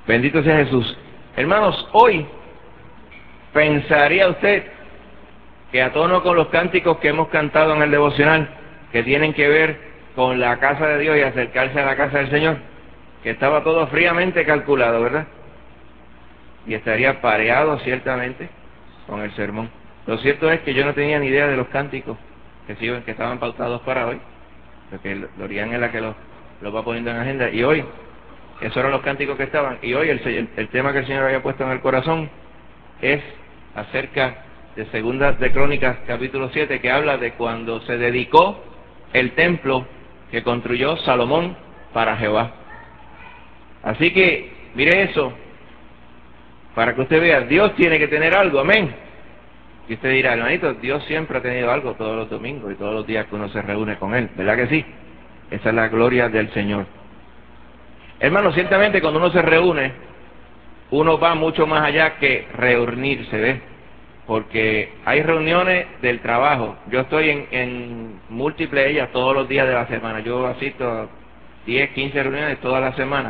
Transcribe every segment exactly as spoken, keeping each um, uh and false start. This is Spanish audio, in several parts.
Bendito sea Jesús. Hermanos, hoy pensaría usted que a tono con los cánticos que hemos cantado en el devocional, que tienen que ver con la casa de Dios y acercarse a la casa del Señor, que estaba todo fríamente calculado, ¿verdad? Y estaría pareado ciertamente con el sermón. Lo cierto es que yo no tenía ni idea de los cánticos que, sí, que estaban pautados para hoy, porque Lorian es la que los, los va poniendo en agenda, y hoy, esos eran los cánticos que estaban, y hoy el, el, el tema que el Señor había puesto en el corazón es acerca de Segunda de Crónicas capítulo siete, que habla de cuando se dedicó el templo que construyó Salomón para Jehová. Así que mire eso, para que usted vea, Dios tiene que tener algo, amén. Y usted dirá, hermanito, Dios siempre ha tenido algo todos los domingos y todos los días que uno se reúne con Él, ¿verdad que sí? Esa es la gloria del Señor. Hermano, ciertamente cuando uno se reúne, uno va mucho más allá que reunirse, ¿ves? Porque hay reuniones del trabajo. Yo estoy en, en múltiples de ellas todos los días de la semana. Yo asisto a diez, quince reuniones toda la semana.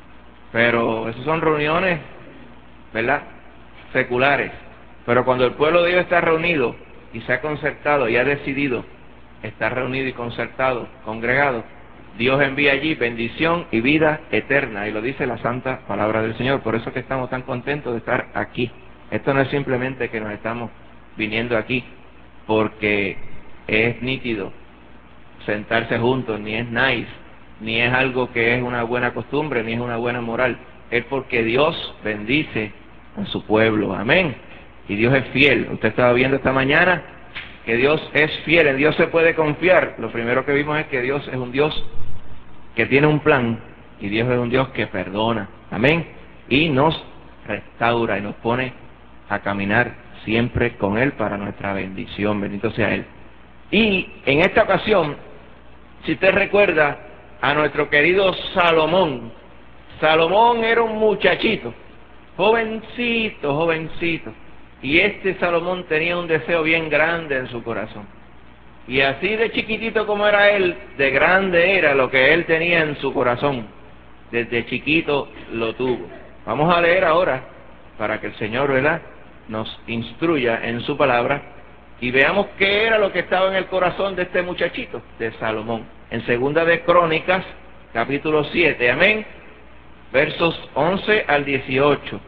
Pero esas son reuniones, ¿verdad?, seculares. Pero cuando el pueblo de Dios está reunido y se ha concertado y ha decidido estar reunido y concertado, congregado, Dios envía allí bendición y vida eterna, y lo dice la santa palabra del Señor. Por eso es que estamos tan contentos de estar aquí. Esto no es simplemente que nos estamos viniendo aquí porque es nítido sentarse juntos, ni es nice, ni es algo que es una buena costumbre, ni es una buena moral. Es porque Dios bendice a su pueblo. Amén. Y Dios es fiel. Usted estaba viendo esta mañana que Dios es fiel, en Dios se puede confiar. Lo primero que vimos es que Dios es un Dios que tiene un plan, y Dios es un Dios que perdona. Amén. Y nos restaura y nos pone a caminar siempre con Él para nuestra bendición. Bendito sea Él. Y en esta ocasión, si usted recuerda a nuestro querido Salomón, Salomón era un muchachito, jovencito, jovencito, y este Salomón tenía un deseo bien grande en su corazón. Y así de chiquitito como era él, de grande era lo que él tenía en su corazón. Desde chiquito lo tuvo. Vamos a leer ahora, para que el Señor, ¿verdad?, nos instruya en su palabra, y veamos qué era lo que estaba en el corazón de este muchachito, de Salomón. En Segunda de Crónicas, capítulo siete, amén, versos once al dieciocho.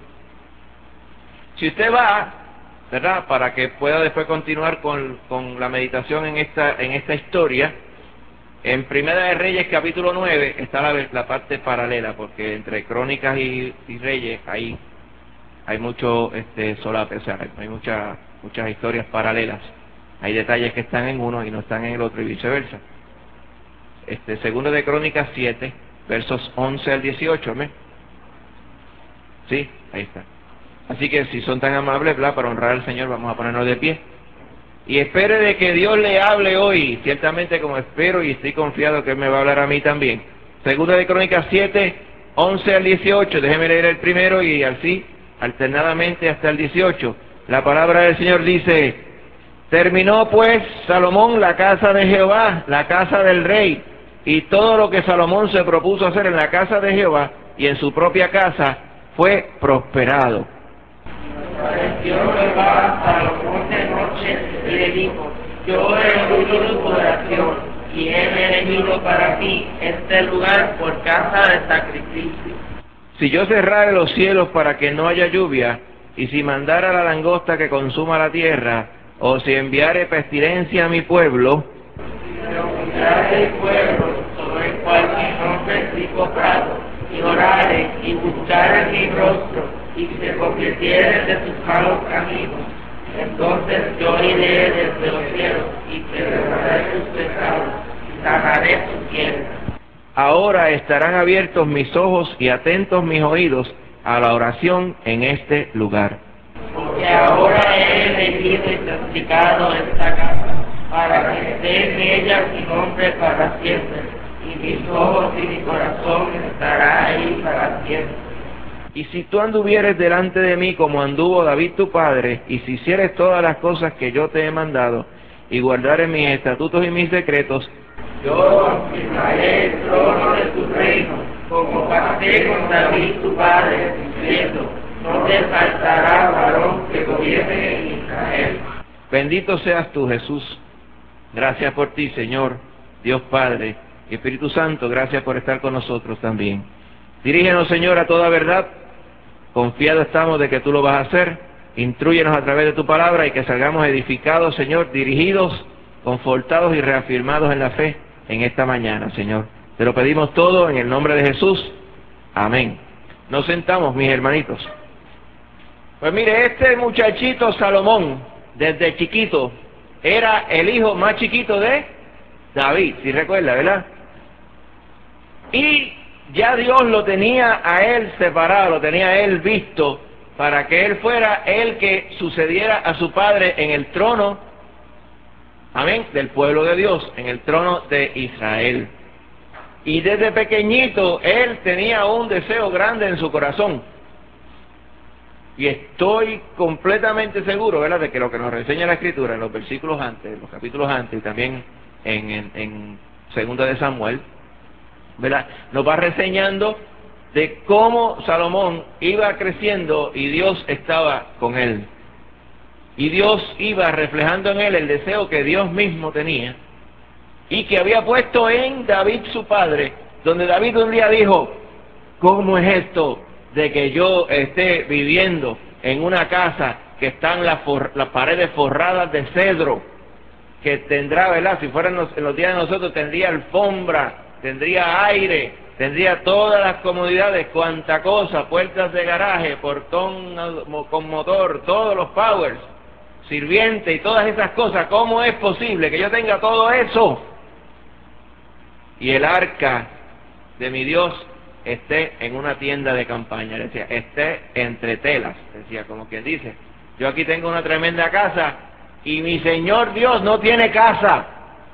Si usted va, ¿verdad?, para que pueda después continuar con, con la meditación en esta, en esta historia, en Primera de Reyes, capítulo nueve, está la, la parte paralela, porque entre Crónicas y, y Reyes hay, hay mucho este, solape, o sea, hay muchas muchas historias paralelas. Hay detalles que están en uno y no están en el otro, y viceversa. Este, Segunda de Crónicas siete, versos once al dieciocho, ¿amén? Sí, ahí está. Así que si son tan amables, ¿verdad?, para honrar al Señor, vamos a ponernos de pie. Y espere de que Dios le hable hoy, ciertamente como espero y estoy confiado que Él me va a hablar a mí también. Segunda de Crónicas siete, once al dieciocho, déjeme leer el primero y así, alternadamente hasta el dieciocho. La palabra del Señor dice: terminó pues Salomón la casa de Jehová, la casa del rey, y todo lo que Salomón se propuso hacer en la casa de Jehová y en su propia casa fue prosperado. Apareció Jehová a Salomón de noche y le dijo: yo he oído tu oración y he elegido para ti este lugar por casa de sacrificio. Si yo cerrare los cielos para que no haya lluvia, y si mandara la langosta que consuma la tierra, o si enviare pestilencia a mi pueblo, si humillare el pueblo sobre el cual mi nombre es invocado, y orare y buscare mi rostro, y se convirtiere de sus malos caminos, entonces yo iré desde los cielos y perdonaré sus pecados y sanaré su tierra. ahora estarán abiertos mis ojos y atentos mis oídos a la oración en este lugar. Porque ahora he elegido y santificado esta casa, para que esté en ella mi nombre para siempre, y mis ojos y mi corazón estará ahí para siempre. Y si tú anduvieres delante de mí como anduvo David tu padre, y si hicieres todas las cosas que yo te he mandado, y guardares mis estatutos y mis decretos, yo afirmaré el trono de tu reino, como pacté con David tu padre, te faltará varón que gobierne en Israel. Bendito seas tú, Jesús. Gracias por ti, Señor, Dios Padre y Espíritu Santo, gracias por estar con nosotros también. Dirígenos, Señor, a toda verdad. Confiados estamos de que tú lo vas a hacer. Intrúyenos a través de tu palabra y que salgamos edificados, Señor, dirigidos, confortados y reafirmados en la fe en esta mañana, Señor. Te lo pedimos todo en el nombre de Jesús. Amén. Nos sentamos, mis hermanitos. Pues mire, este muchachito Salomón, desde chiquito, era el hijo más chiquito de David, si recuerda, ¿verdad? Y ya Dios lo tenía a él separado, lo tenía a él visto, para que él fuera el que sucediera a su padre en el trono, amén, del pueblo de Dios, en el trono de Israel. Y desde pequeñito él tenía un deseo grande en su corazón. Y estoy completamente seguro, ¿verdad?, de que lo que nos reseña la Escritura en los versículos antes, en los capítulos antes, y también en, en, en Segunda de Samuel, ¿verdad?, nos va reseñando de cómo Salomón iba creciendo y Dios estaba con él. Y Dios iba reflejando en él el deseo que Dios mismo tenía y que había puesto en David su padre, donde David un día dijo: ¿cómo es esto de que yo esté viviendo en una casa que están las, las paredes forradas de cedro, que tendrá, ¿verdad?, si fueran los, en los días de nosotros, tendría alfombra, tendría aire, tendría todas las comodidades, cuanta cosa, puertas de garaje, portón con motor, todos los powers, sirviente y todas esas cosas? ¿Cómo es posible que yo tenga todo eso y el arca de mi Dios esté en una tienda de campaña? Decía, esté entre telas, decía, como quien dice, yo aquí tengo una tremenda casa y mi Señor Dios no tiene casa.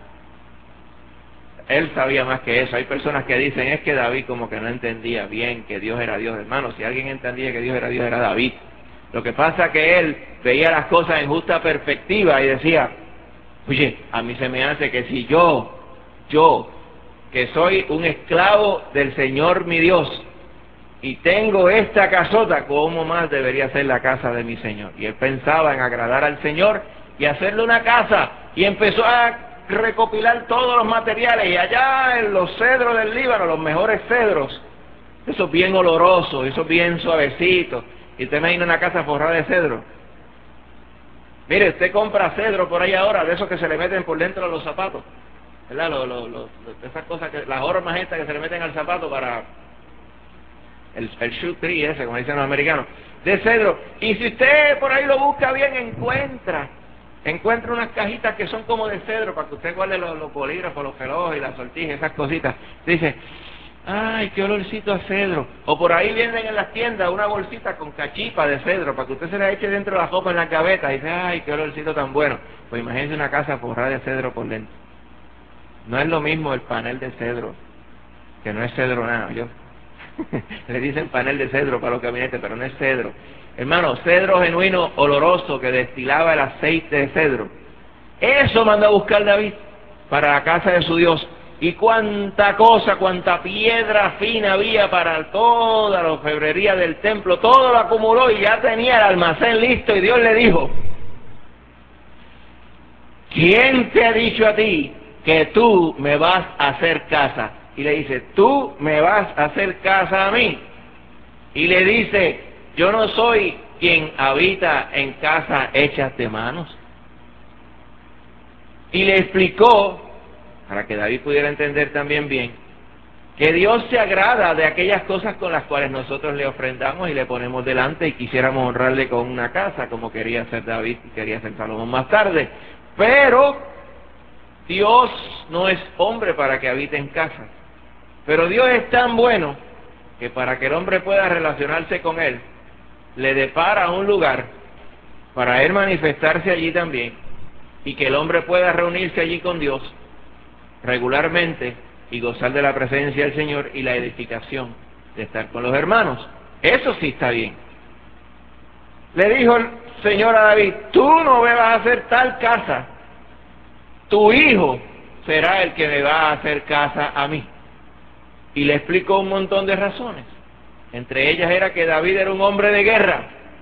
Él sabía más que eso. Hay personas que dicen, es que David como que no entendía bien que Dios era Dios. Hermano, si alguien entendía que Dios era Dios, era David. Lo que pasa es que él veía las cosas en justa perspectiva y decía, oye, a mí se me hace que si yo, yo, que soy un esclavo del Señor mi Dios, y tengo esta casota, ¿cómo más debería ser la casa de mi Señor? Y él pensaba en agradar al Señor y hacerle una casa, y empezó a recopilar todos los materiales, y allá en los cedros del Líbano, los mejores cedros, esos bien olorosos, esos bien suavecitos, y usted imagina una casa forrada de cedro. Mire, usted compra cedro por ahí ahora, de esos que se le meten por dentro de los zapatos, ¿verdad? Los, los, los, esas cosas, que, las hormas estas que se le meten al zapato para el, el shoe tree ese, como dicen los americanos, de cedro. Y si usted por ahí lo busca bien, encuentra encuentra unas cajitas que son como de cedro, para que usted guarde los, los bolígrafos, los relojes y las sortijas, esas cositas. Dice, ay, qué olorcito a cedro. O por ahí venden en las tiendas una bolsita con cachipa de cedro, para que usted se la eche dentro de la ropa en la gaveta. Y dice, ay, qué olorcito tan bueno. Pues imagínese una casa forrada de cedro por dentro. No es lo mismo el panel de cedro, que no es cedro nada, yo. Le dicen panel de cedro para los gabinetes, pero no es cedro. Hermano, cedro genuino, oloroso, que destilaba el aceite de cedro. Eso mandó a buscar David para la casa de su Dios. Y cuánta cosa, cuánta piedra fina había para toda la orfebrería del templo. Todo lo acumuló y ya tenía el almacén listo. Y Dios le dijo, ¿quién te ha dicho a ti que tú me vas a hacer casa? Y le dice, tú me vas a hacer casa a mí. Y le dice, yo no soy quien habita en casa hechas de manos. Y le explicó, para que David pudiera entender también bien, que Dios se agrada de aquellas cosas con las cuales nosotros le ofrendamos y le ponemos delante y quisiéramos honrarle con una casa, como quería hacer David y quería hacer Salomón más tarde. Pero Dios no es hombre para que habite en casa. Pero Dios es tan bueno que para que el hombre pueda relacionarse con Él, le depara un lugar para Él manifestarse allí también, y que el hombre pueda reunirse allí con Dios regularmente y gozar de la presencia del Señor y la edificación de estar con los hermanos. Eso sí está bien. Le dijo el Señor a David, tú no me vas a hacer tal casa, tu hijo será el que me va a hacer casa a mí. Y le explicó un montón de razones. Entre ellas era que David era un hombre de guerra,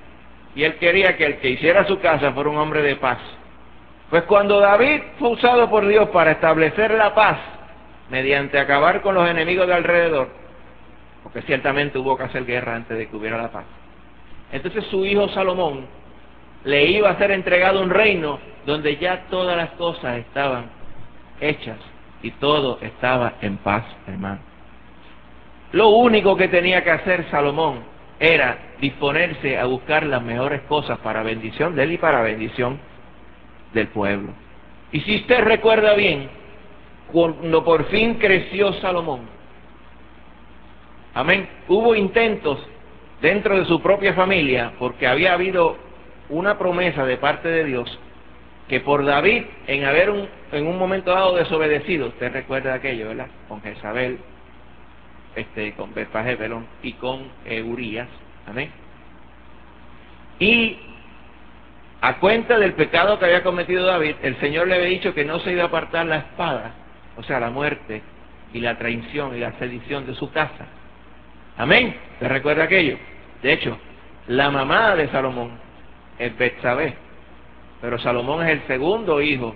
y él quería que el que hiciera su casa fuera un hombre de paz. Pues cuando David fue usado por Dios para establecer la paz, mediante acabar con los enemigos de alrededor, porque ciertamente hubo que hacer guerra antes de que hubiera la paz, entonces su hijo Salomón le iba a ser entregado un reino donde ya todas las cosas estaban hechas y todo estaba en paz, hermano. Lo único que tenía que hacer Salomón era disponerse a buscar las mejores cosas para bendición de él y para bendición del pueblo. Y si usted recuerda bien, cuando por fin creció Salomón, amén, hubo intentos dentro de su propia familia, porque había habido una promesa de parte de Dios, que por David, en haber un, en un momento dado desobedecido, usted recuerda aquello, ¿verdad?, con Jezabel, este, con Betfagé, perdón, y con eh, Urías, amén, y a cuenta del pecado que había cometido David, el Señor le había dicho que no se iba a apartar la espada, o sea, la muerte y la traición y la sedición de su casa. Amén. ¿Se recuerda aquello? De hecho, la mamá de Salomón es Betsabé, pero Salomón es el segundo hijo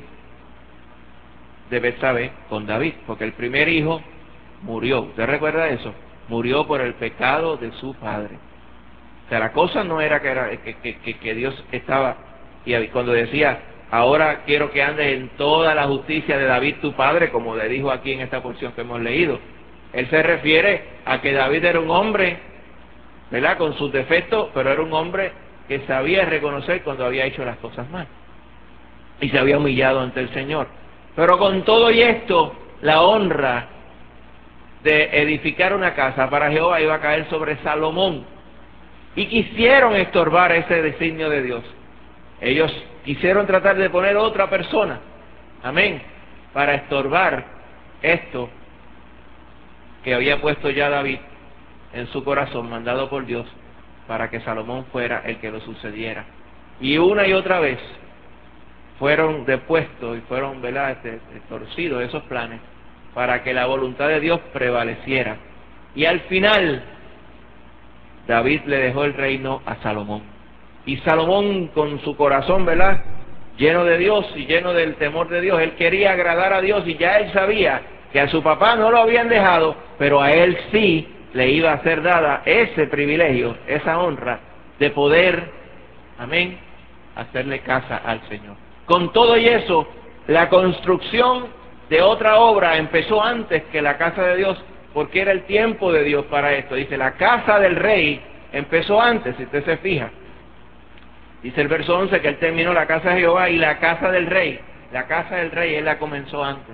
de Betsabé con David, porque el primer hijo murió. ¿Usted recuerda eso? Murió por el pecado de su padre. O sea, la cosa no era que, era, que, que, que Dios estaba, y cuando decía, ahora quiero que andes en toda la justicia de David tu padre, como le dijo aquí en esta porción que hemos leído, él se refiere a que David era un hombre, ¿verdad?, con sus defectos, pero era un hombre que sabía reconocer cuando había hecho las cosas mal y se había humillado ante el Señor. Pero con todo y esto, la honra de edificar una casa para Jehová iba a caer sobre Salomón, y quisieron estorbar ese designio de Dios. Ellos quisieron tratar de poner otra persona, amén, para estorbar esto que había puesto ya David en su corazón, mandado por Dios, para que Salomón fuera el que lo sucediera. Y una y otra vez fueron depuestos y fueron, ¿verdad?, este, torcidos esos planes para que la voluntad de Dios prevaleciera. Y al final, David le dejó el reino a Salomón. Y Salomón, con su corazón, ¿verdad?, lleno de Dios y lleno del temor de Dios, él quería agradar a Dios, y ya él sabía que a su papá no lo habían dejado, pero a él sí le iba a ser dada ese privilegio, esa honra de poder, amén, hacerle casa al Señor. Con todo y eso, la construcción de otra obra empezó antes que la casa de Dios, porque era el tiempo de Dios para esto. Dice, la casa del rey empezó antes, si usted se fija. Dice el verso once que él terminó la casa de Jehová y la casa del rey. La casa del rey él la comenzó antes.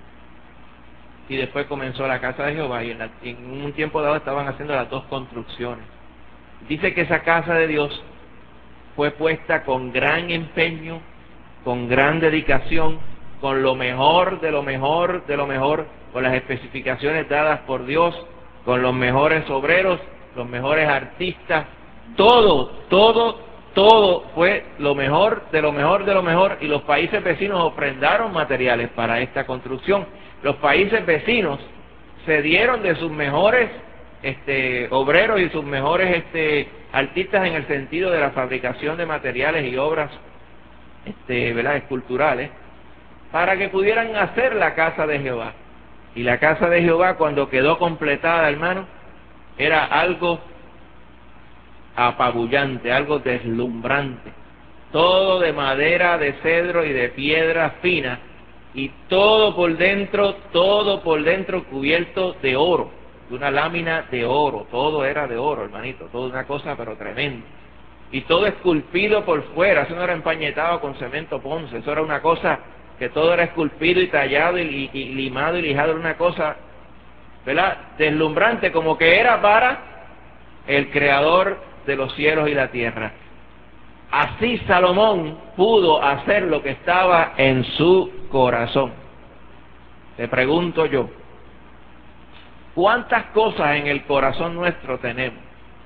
Y después comenzó la casa de Jehová, y en, la, en un tiempo dado estaban haciendo las dos construcciones. Dice que esa casa de Dios fue puesta con gran empeño, con gran dedicación, con lo mejor de lo mejor de lo mejor, con las especificaciones dadas por Dios, con los mejores obreros, los mejores artistas, todo, todo, todo fue lo mejor de lo mejor de lo mejor, y los países vecinos ofrendaron materiales para esta construcción. Los países vecinos se dieron de sus mejores este, obreros y sus mejores este, artistas en el sentido de la fabricación de materiales y obras este, ¿verdad?, esculturales, para que pudieran hacer la casa de Jehová. Y la casa de Jehová, cuando quedó completada, hermano, era algo apabullante, algo deslumbrante, todo de madera, de cedro y de piedra fina, y todo por dentro, todo por dentro cubierto de oro, de una lámina de oro, todo era de oro, hermanito, toda una cosa pero tremenda, y todo esculpido por fuera. Eso no era empañetado con cemento Ponce, eso era una cosa que todo era esculpido y tallado y, y, y limado y lijado, era una cosa, ¿verdad?, deslumbrante, como que era para el creador de los cielos y la tierra. Así Salomón pudo hacer lo que estaba en su corazón. Te pregunto yo, ¿cuántas cosas en el corazón nuestro tenemos?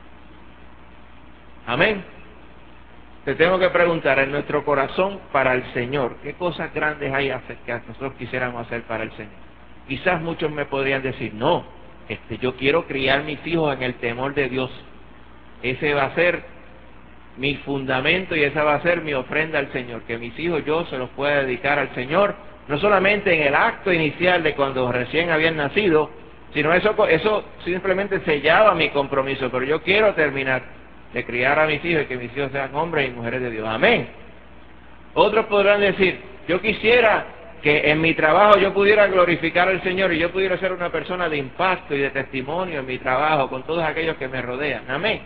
Amén. Te tengo que preguntar, en nuestro corazón para el Señor, ¿qué cosas grandes hay que nosotros quisiéramos hacer para el Señor? Quizás muchos me podrían decir, no, este, yo quiero criar mis hijos en el temor de Dios. Ese va a ser mi fundamento y esa va a ser mi ofrenda al Señor, que mis hijos yo se los pueda dedicar al Señor, no solamente en el acto inicial de cuando recién habían nacido, sino eso, eso simplemente sellaba mi compromiso, pero yo quiero terminar de criar a mis hijos y que mis hijos sean hombres y mujeres de Dios. Amén. Otros podrán decir, yo quisiera que en mi trabajo yo pudiera glorificar al Señor y yo pudiera ser una persona de impacto y de testimonio en mi trabajo con todos aquellos que me rodean. Amén.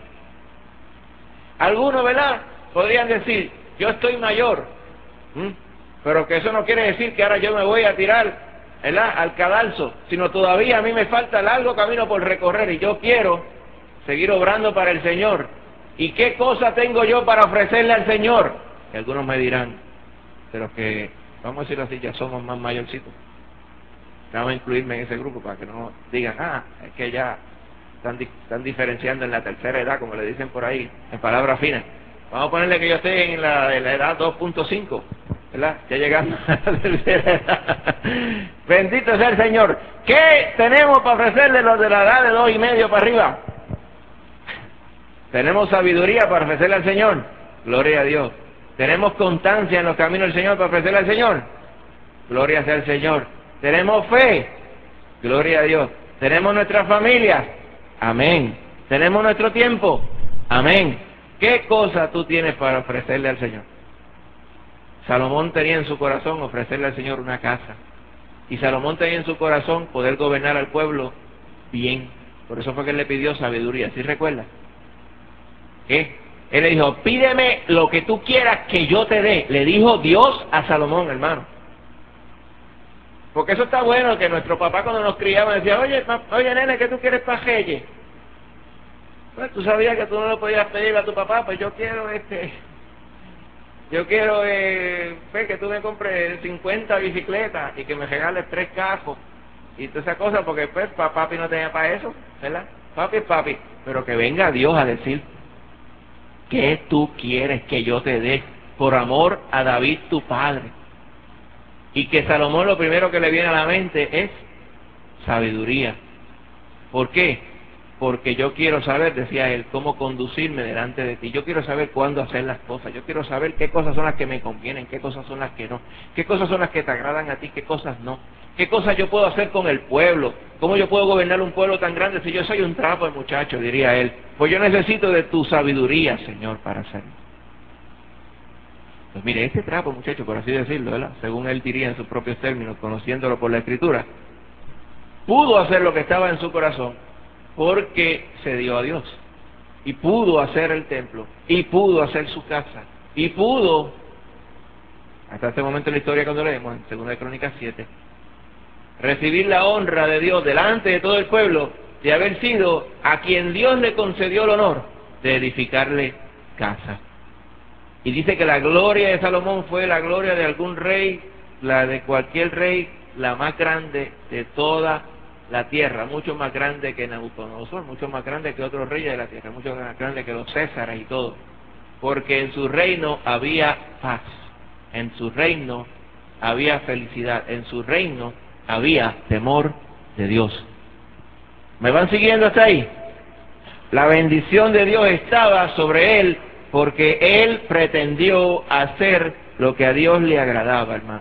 Algunos, ¿verdad?, podrían decir, yo estoy mayor, ¿m? pero que eso no quiere decir que ahora yo me voy a tirar, ¿verdad?, al cadalso, sino todavía a mí me falta largo camino por recorrer y yo quiero seguir obrando para el Señor. ¿Y qué cosa tengo yo para ofrecerle al Señor? Y algunos me dirán, pero que, vamos a decirlo así, ya somos más mayorcitos. Vamos a incluirme en ese grupo para que no digan, ah, es que ya están, están diferenciando en la tercera edad, como le dicen por ahí, en palabras finas. Vamos a ponerle que yo esté en la, en la edad dos punto cinco, ¿verdad? Ya llegando a la tercera edad. Bendito sea el Señor. ¿Qué tenemos para ofrecerle los de la edad de dos y medio para arriba? Tenemos sabiduría para ofrecerle al Señor. Gloria a Dios. Tenemos constancia en los caminos del Señor para ofrecerle al Señor. Gloria sea al Señor. Tenemos fe. Gloria a Dios. Tenemos nuestras familias. Amén. Tenemos nuestro tiempo. Amén. ¿Qué cosa tú tienes para ofrecerle al Señor? Salomón tenía en su corazón ofrecerle al Señor una casa. Y Salomón tenía en su corazón poder gobernar al pueblo bien. Por eso fue que él le pidió sabiduría. ¿Sí recuerdas? ¿Qué? Él le dijo, pídeme lo que tú quieras que yo te dé. Le dijo Dios a Salomón, hermano. Porque eso está bueno, que nuestro papá cuando nos criaba decía, oye, oye nene, ¿qué tú quieres para Reyes? Pues tú sabías que tú no lo podías pedir a tu papá, pues yo quiero este... Yo quiero eh, pues, que tú me compres cincuenta bicicletas y que me regales tres cascos y toda esa cosa, porque pues papi no tenía para eso, ¿verdad? Papi es papi. Pero que venga Dios a decir, ¿qué tú quieres que yo te dé por amor a David tu padre? Y que Salomón lo primero que le viene a la mente es sabiduría. ¿Por qué? Porque yo quiero saber, decía él, cómo conducirme delante de ti. Yo quiero saber cuándo hacer las cosas. Yo quiero saber qué cosas son las que me convienen, qué cosas son las que no. Qué cosas son las que te agradan a ti, qué cosas no. Qué cosas yo puedo hacer con el pueblo. Cómo yo puedo gobernar un pueblo tan grande si yo soy un trapo de muchacho, diría él. Pues yo necesito de tu sabiduría, Señor, para hacerlo. Pues mire, este trapo, muchacho, por así decirlo, ¿verdad?, según él diría en sus propios términos, conociéndolo por la Escritura, pudo hacer lo que estaba en su corazón porque se dio a Dios. Y pudo hacer el templo, y pudo hacer su casa, y pudo, hasta este momento en la historia cuando leemos, en segunda de Crónicas siete, recibir la honra de Dios delante de todo el pueblo, de haber sido a quien Dios le concedió el honor de edificarle casa. Y dice que la gloria de Salomón fue la gloria de algún rey, la de cualquier rey, la más grande de toda la tierra, mucho más grande que Nabucodonosor, mucho más grande que otros reyes de la tierra, mucho más grande que los Césares y todo. Porque en su reino había paz, en su reino había felicidad, en su reino había temor de Dios. ¿Me van siguiendo hasta ahí? La bendición de Dios estaba sobre él porque él pretendió hacer lo que a Dios le agradaba, hermano.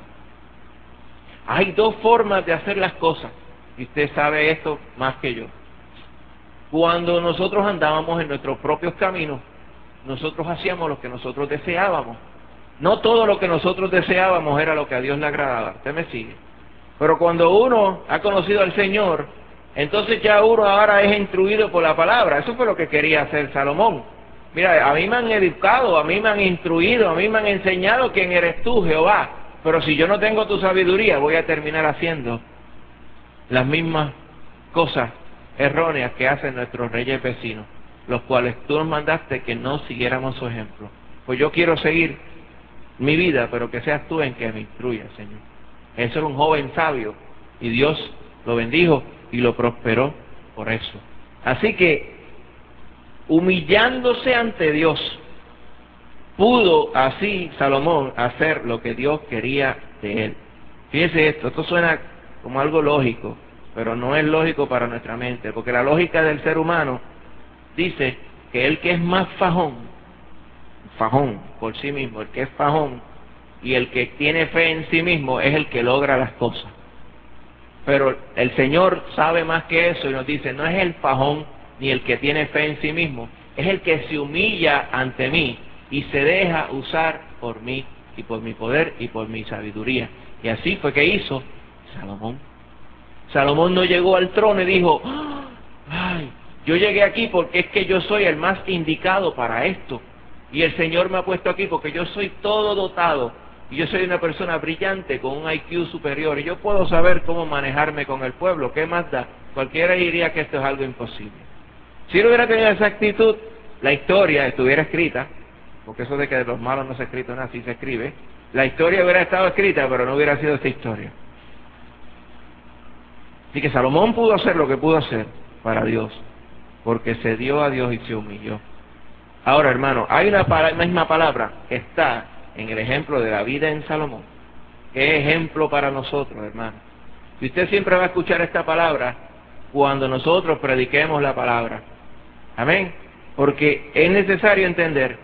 Hay dos formas de hacer las cosas, y usted sabe esto más que yo. Cuando nosotros andábamos en nuestros propios caminos, nosotros hacíamos lo que nosotros deseábamos. No todo lo que nosotros deseábamos era lo que a Dios le agradaba. Usted me sigue. Pero cuando uno ha conocido al Señor, entonces ya uno ahora es instruido por la palabra. Eso fue lo que quería hacer Salomón. Mira, a mí me han educado, a mí me han instruido, a mí me han enseñado quién eres tú, Jehová. Pero si yo no tengo tu sabiduría, voy a terminar haciendo las mismas cosas erróneas que hacen nuestros reyes vecinos, los cuales tú nos mandaste que no siguiéramos su ejemplo. Pues yo quiero seguir mi vida, pero que seas tú en que me instruyas, Señor. Eso era un joven sabio, y Dios lo bendijo y lo prosperó por eso. Así que, humillándose ante Dios, pudo así Salomón hacer lo que Dios quería de él. Fíjese esto, esto suena como algo lógico, pero no es lógico para nuestra mente, porque la lógica del ser humano dice que el que es más fajón fajón por sí mismo. El que es fajón y el que tiene fe en sí mismo es el que logra las cosas. Pero el Señor sabe más que eso y nos dice, no es el fajón ni el que tiene fe en sí mismo, es el que se humilla ante mí y se deja usar por mí y por mi poder y por mi sabiduría. Y así fue que hizo Salomón. Salomón no llegó al trono y dijo, ay, yo llegué aquí porque es que yo soy el más indicado para esto. Y el Señor me ha puesto aquí porque yo soy todo dotado. Y yo soy una persona brillante con un I Q superior. Y yo puedo saber cómo manejarme con el pueblo. ¿Qué más da? Cualquiera diría que esto es algo imposible. Si él hubiera tenido esa actitud, la historia estuviera escrita, porque eso de que de los malos no se ha escrito nada, sí se escribe. La historia hubiera estado escrita, pero no hubiera sido esta historia. Así que Salomón pudo hacer lo que pudo hacer para Dios, porque se dio a Dios y se humilló. Ahora, hermano, hay una misma palabra que está en el ejemplo de la vida en Salomón, que es ejemplo para nosotros, hermano. Y usted siempre va a escuchar esta palabra cuando nosotros prediquemos la palabra. Amén. Porque es necesario entender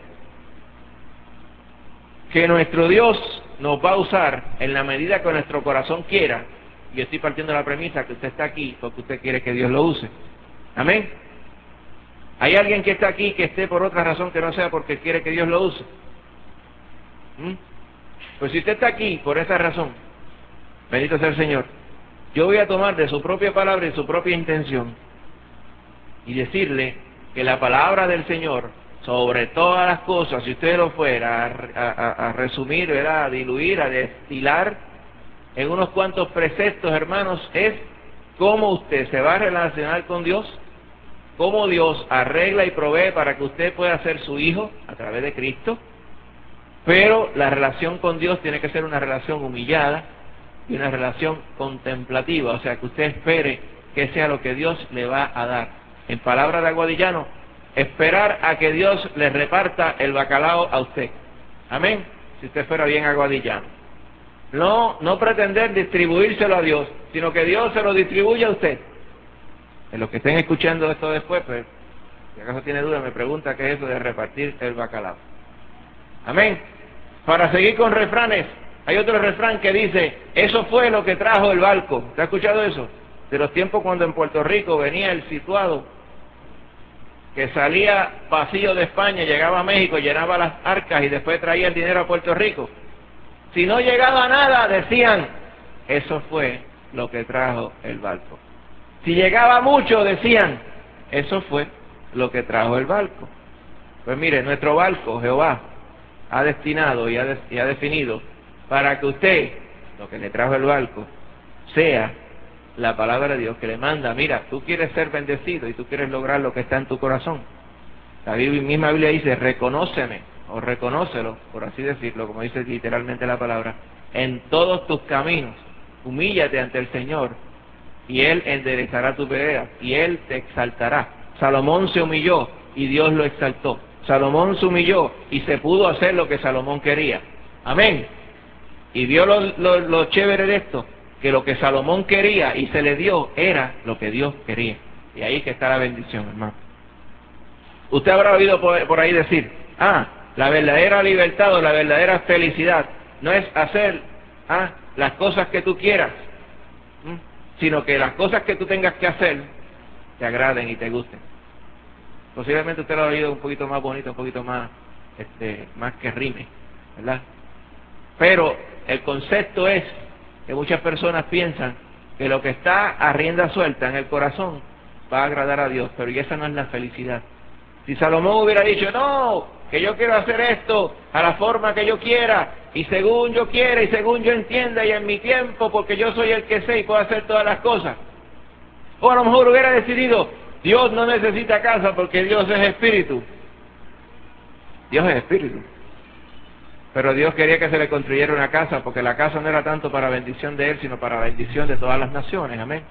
que nuestro Dios nos va a usar en la medida que nuestro corazón quiera. Y yo estoy partiendo de la premisa que usted está aquí porque usted quiere que Dios lo use. Amén. ¿Hay alguien que está aquí que esté por otra razón que no sea porque quiere que Dios lo use? ¿Mm? Pues si usted está aquí por esa razón, bendito sea el Señor, yo voy a tomar de su propia palabra y su propia intención y decirle que la palabra del Señor, sobre todas las cosas, si usted lo fuera a, a, a resumir, ¿verdad?, a diluir, a destilar en unos cuantos preceptos, hermanos, es cómo usted se va a relacionar con Dios, cómo Dios arregla y provee para que usted pueda ser su hijo a través de Cristo, pero la relación con Dios tiene que ser una relación humillada y una relación contemplativa, o sea, que usted espere que sea lo que Dios le va a dar. En palabras de Aguadillano, esperar a que Dios le reparta el bacalao a usted. Amén. Si usted fuera bien aguadillano. No, no pretender distribuírselo a Dios, sino que Dios se lo distribuya a usted. En los que estén escuchando esto después, pues, si acaso tiene duda, me pregunta qué es eso de repartir el bacalao. Amén. Para seguir con refranes, hay otro refrán que dice, eso fue lo que trajo el barco. ¿Usted ha escuchado eso? De los tiempos cuando en Puerto Rico venía el situado, que salía vacío de España, llegaba a México, llenaba las arcas y después traía el dinero a Puerto Rico. Si no llegaba nada, decían, eso fue lo que trajo el barco. Si llegaba mucho, decían, eso fue lo que trajo el barco. Pues mire, nuestro barco, Jehová, ha destinado y ha, de, y ha definido para que usted, lo que le trajo el barco, sea la palabra de Dios que le manda. Mira, tú quieres ser bendecido y tú quieres lograr lo que está en tu corazón. La Biblia, misma Biblia dice, reconóceme, o reconócelo, por así decirlo, como dice literalmente la palabra, en todos tus caminos, humíllate ante el Señor, y Él enderezará tu vereda, y Él te exaltará. Salomón se humilló, y Dios lo exaltó. Salomón se humilló, y se pudo hacer lo que Salomón quería. Amén. Y vio lo, lo, lo chévere de esto, que lo que Salomón quería y se le dio, era lo que Dios quería. Y ahí que está la bendición, hermano. Usted habrá oído por, por ahí decir, ah, la verdadera libertad o la verdadera felicidad no es hacer ah, las cosas que tú quieras, ¿m? sino que las cosas que tú tengas que hacer te agraden y te gusten. Posiblemente usted lo ha oído un poquito más bonito, un poquito más, este, más que rime, ¿verdad? Pero el concepto es que muchas personas piensan que lo que está a rienda suelta en el corazón va a agradar a Dios, pero y esa no es la felicidad. Si Salomón hubiera dicho, no, que yo quiero hacer esto a la forma que yo quiera, y según yo quiera, y según yo entienda, y en mi tiempo, porque yo soy el que sé y puedo hacer todas las cosas. O a lo mejor hubiera decidido, Dios no necesita casa porque Dios es espíritu. Dios es espíritu. Pero Dios quería que se le construyera una casa, porque la casa no era tanto para bendición de Él, sino para bendición de todas las naciones. Amén.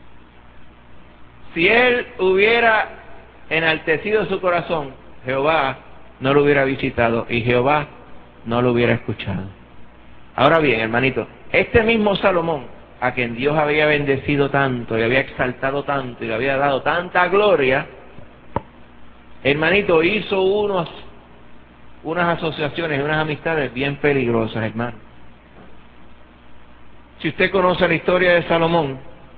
Si Él hubiera enaltecido su corazón, Jehová no lo hubiera visitado y Jehová no lo hubiera escuchado. Ahora bien, hermanito, este mismo Salomón, a quien Dios había bendecido tanto y había exaltado tanto y le había dado tanta gloria, hermanito, hizo unos unas asociaciones y unas amistades bien peligrosas, hermano. Si usted conoce la historia de Salomón,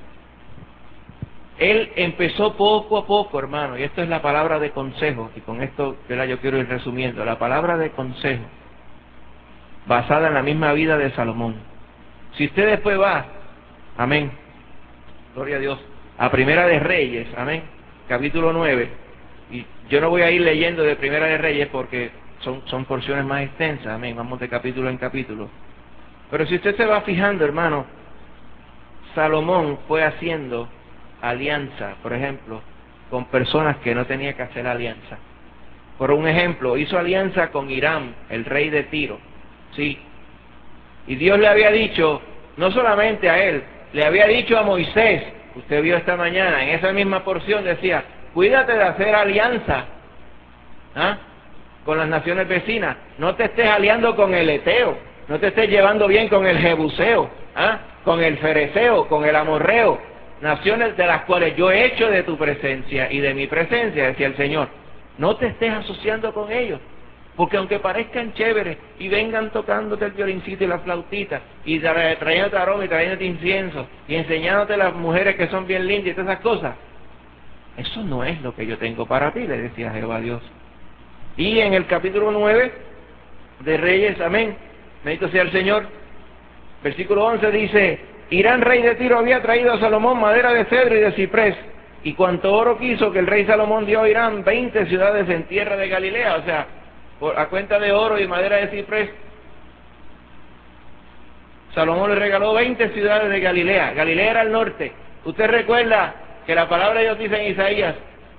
él empezó poco a poco, hermano, y esto es la palabra de consejo, y con esto, ¿verdad?, yo quiero ir resumiendo, la palabra de consejo, basada en la misma vida de Salomón. Si usted después va, amén, gloria a Dios, a Primera de Reyes, amén, capítulo nueve, y yo no voy a ir leyendo de Primera de Reyes porque son, son porciones más extensas, amén, vamos de capítulo en capítulo. Pero si usted se va fijando, hermano, Salomón fue haciendo alianza, por ejemplo, con personas que no tenía que hacer alianza. Por un ejemplo, hizo alianza con Hiram, el rey de Tiro, sí. Y Dios le había dicho, no solamente a él, le había dicho a Moisés, usted vio esta mañana, en esa misma porción decía, cuídate de hacer alianza, ¿ah?, con las naciones vecinas, no te estés aliando con el Eteo, no te estés llevando bien con el Jebuseo, ¿ah?, con el Fereceo, con el Amorreo, naciones de las cuales yo he hecho de tu presencia y de mi presencia, decía el Señor. No te estés asociando con ellos, porque aunque parezcan chéveres y vengan tocándote el violincito y la flautita y tra trayéndote aroma y trayéndote incienso y enseñándote las mujeres que son bien lindas y todas esas cosas, eso no es lo que yo tengo para ti, le decía Jehová Dios. Y en el capítulo nueve de Reyes, amén, bendito sea el Señor, versículo once dice, Hiram, rey de Tiro, había traído a Salomón madera de cedro y de ciprés, y cuanto oro quiso, que el rey Salomón dio a Hiram veinte ciudades en tierra de Galilea, o sea, por, a cuenta de oro y madera de ciprés, Salomón le regaló veinte ciudades de Galilea. Galilea era al norte. Usted recuerda que la palabra de Dios dice en Isaías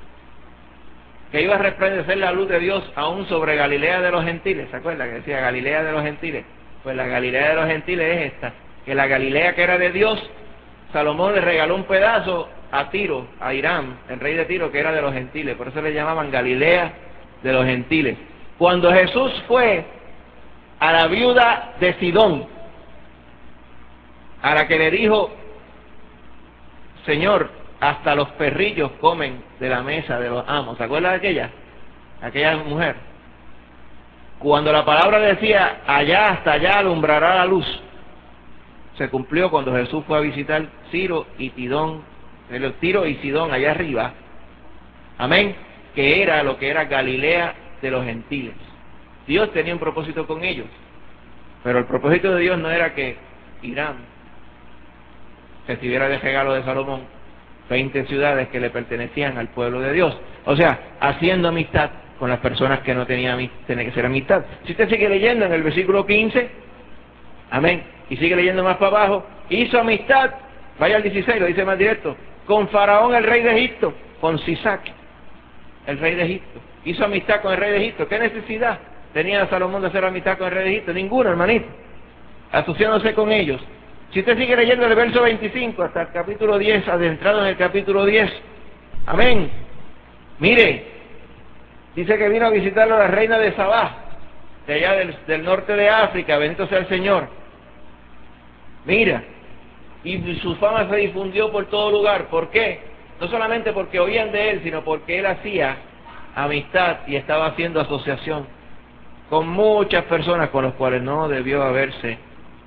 que iba a resplandecer la luz de Dios aún sobre Galilea de los gentiles. ¿Se acuerda que decía Galilea de los gentiles? Pues la Galilea de los gentiles es esta, que la Galilea que era de Dios, Salomón le regaló un pedazo a Tiro, a Hiram, el rey de Tiro, que era de los gentiles. Por eso le llamaban Galilea de los gentiles. Cuando Jesús fue a la viuda de Sidón, a la que le dijo, Señor, hasta los perrillos comen de la mesa de los amos. ¿Se acuerda de aquella? Aquella mujer. Cuando la palabra decía, allá hasta allá alumbrará la luz, se cumplió cuando Jesús fue a visitar Tiro y Sidón, Tiro y Sidón allá arriba, amén, que era lo que era Galilea de los gentiles. Dios tenía un propósito con ellos, pero el propósito de Dios no era que Hiram recibiera de regalo de Salomón veinte ciudades que le pertenecían al pueblo de Dios, o sea, haciendo amistad con las personas que no tenían tenía que ser amistad. Si usted sigue leyendo en el versículo quince, amén, y sigue leyendo más para abajo, hizo amistad, vaya al dieciséis, lo dice más directo, con Faraón el rey de Egipto, con Sisac el rey de Egipto, hizo amistad con el rey de Egipto. ¿Qué necesidad tenía Salomón de hacer amistad con el rey de Egipto? Ninguna, hermanito, asociándose con ellos. Si usted sigue leyendo el verso veinticinco hasta el capítulo diez, adentrado en el capítulo diez, amén, mire, dice que vino a visitarlo la reina de Sabá, de allá del, del norte de África, bendito sea el Señor. Mira, y su fama se difundió por todo lugar. ¿Por qué? No solamente porque oían de él, sino porque él hacía amistad y estaba haciendo asociación con muchas personas con las cuales no debió haberse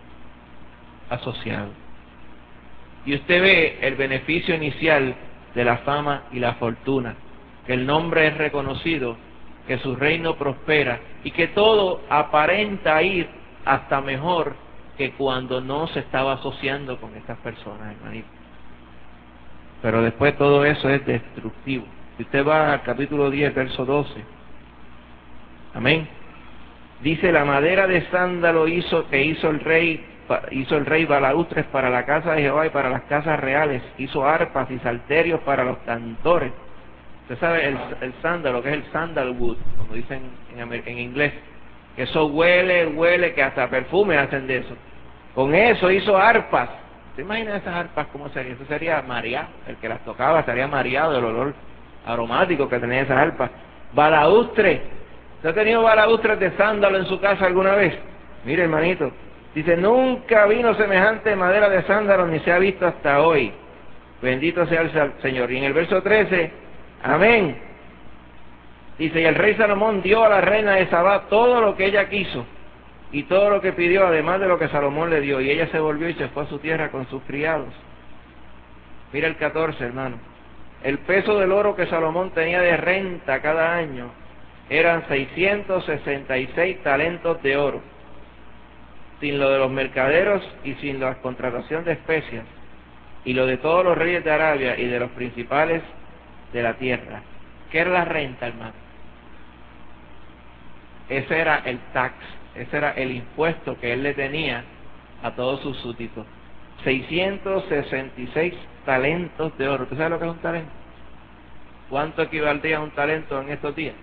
asociado. Y usted ve el beneficio inicial de la fama y la fortuna, que el nombre es reconocido, que su reino prospera y que todo aparenta ir hasta mejor que cuando no se estaba asociando con estas personas, hermanito. Pero después todo eso es destructivo. Si usted va al capítulo diez, verso doce, amén, dice, la madera de sándalo hizo que hizo el rey hizo el rey balaustres para la casa de Jehová y para las casas reales, hizo arpas y salterios para los cantores. Usted sabe el, el sándalo, que es el sandalwood, como dicen en, en inglés, que eso huele, huele, que hasta perfume hacen de eso. Con eso hizo arpas. ¿Se imagina esas arpas cómo sería? Eso sería mareado, el que las tocaba estaría mareado del olor aromático que tenía esas arpas. Balaustres. ¿Usted ha tenido balaustres de sándalo en su casa alguna vez? Mire, hermanito, dice, nunca vino semejante madera de sándalo ni se ha visto hasta hoy. Bendito sea el Señor. Y en el verso trece, amén, Dice, y el rey Salomón dio a la reina de Sabá todo lo que ella quiso, y todo lo que pidió, además de lo que Salomón le dio, y ella se volvió y se fue a su tierra con sus criados. Mira el catorce, hermano. El peso del oro que Salomón tenía de renta cada año eran seiscientos sesenta y seis talentos de oro, sin lo de los mercaderos y sin la contratación de especias, y lo de todos los reyes de Arabia y de los principales de la tierra. ¿Qué era la renta, hermano? Ese era el tax, ese era el impuesto que él le tenía a todos sus súbditos. seiscientos sesenta y seis talentos de oro. ¿Tú sabes lo que es un talento? ¿Cuánto equivaldría a un talento en estos días?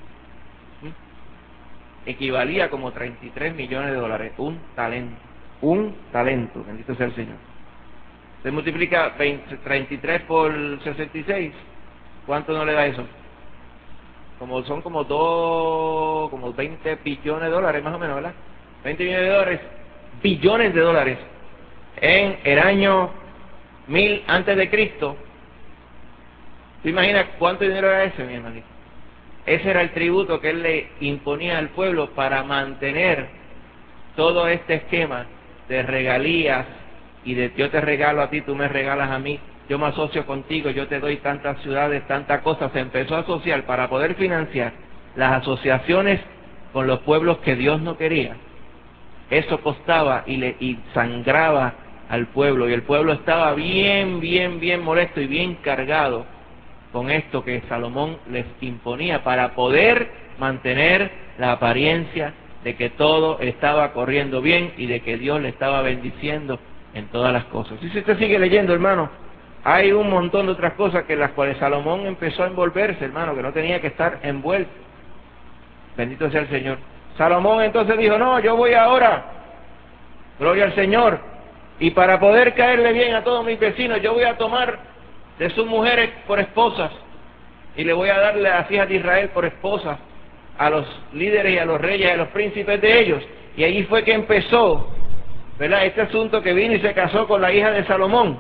¿Mm? Equivalía como treinta y tres millones de dólares. Un talento. Un talento. Bendito sea el Señor. Se multiplica veinte, treinta y tres por sesenta y seis. ¿Cuánto no le da eso? Como son como dos, como veinte billones de dólares más o menos, ¿verdad? veinte millones de dólares, billones de dólares en el año mil antes de Cristo. ¿Tú imaginas cuánto dinero era ese, mi hermanito? Ese era el tributo que él le imponía al pueblo para mantener todo este esquema de regalías y de yo te regalo a ti, tú me regalas a mí, yo me asocio contigo, yo te doy tantas ciudades, tantas cosas. Se empezó a asociar para poder financiar las asociaciones con los pueblos que Dios no quería. Eso costaba y le y sangraba al pueblo, y el pueblo estaba bien, bien, bien molesto y bien cargado con esto que Salomón les imponía para poder mantener la apariencia de que todo estaba corriendo bien y de que Dios le estaba bendiciendo en todas las cosas. Y si usted sigue leyendo, hermano, hay un montón de otras cosas que las cuales Salomón empezó a envolverse, hermano, que no tenía que estar envuelto. Bendito sea el Señor. Salomón entonces dijo, no, yo voy ahora, gloria al Señor, y para poder caerle bien a todos mis vecinos, yo voy a tomar de sus mujeres por esposas, y le voy a darle a las hijas de Israel por esposas, a los líderes y a los reyes y a los príncipes de ellos. Y allí fue que empezó, ¿verdad?, este asunto, que vino y se casó con la hija de Salomón.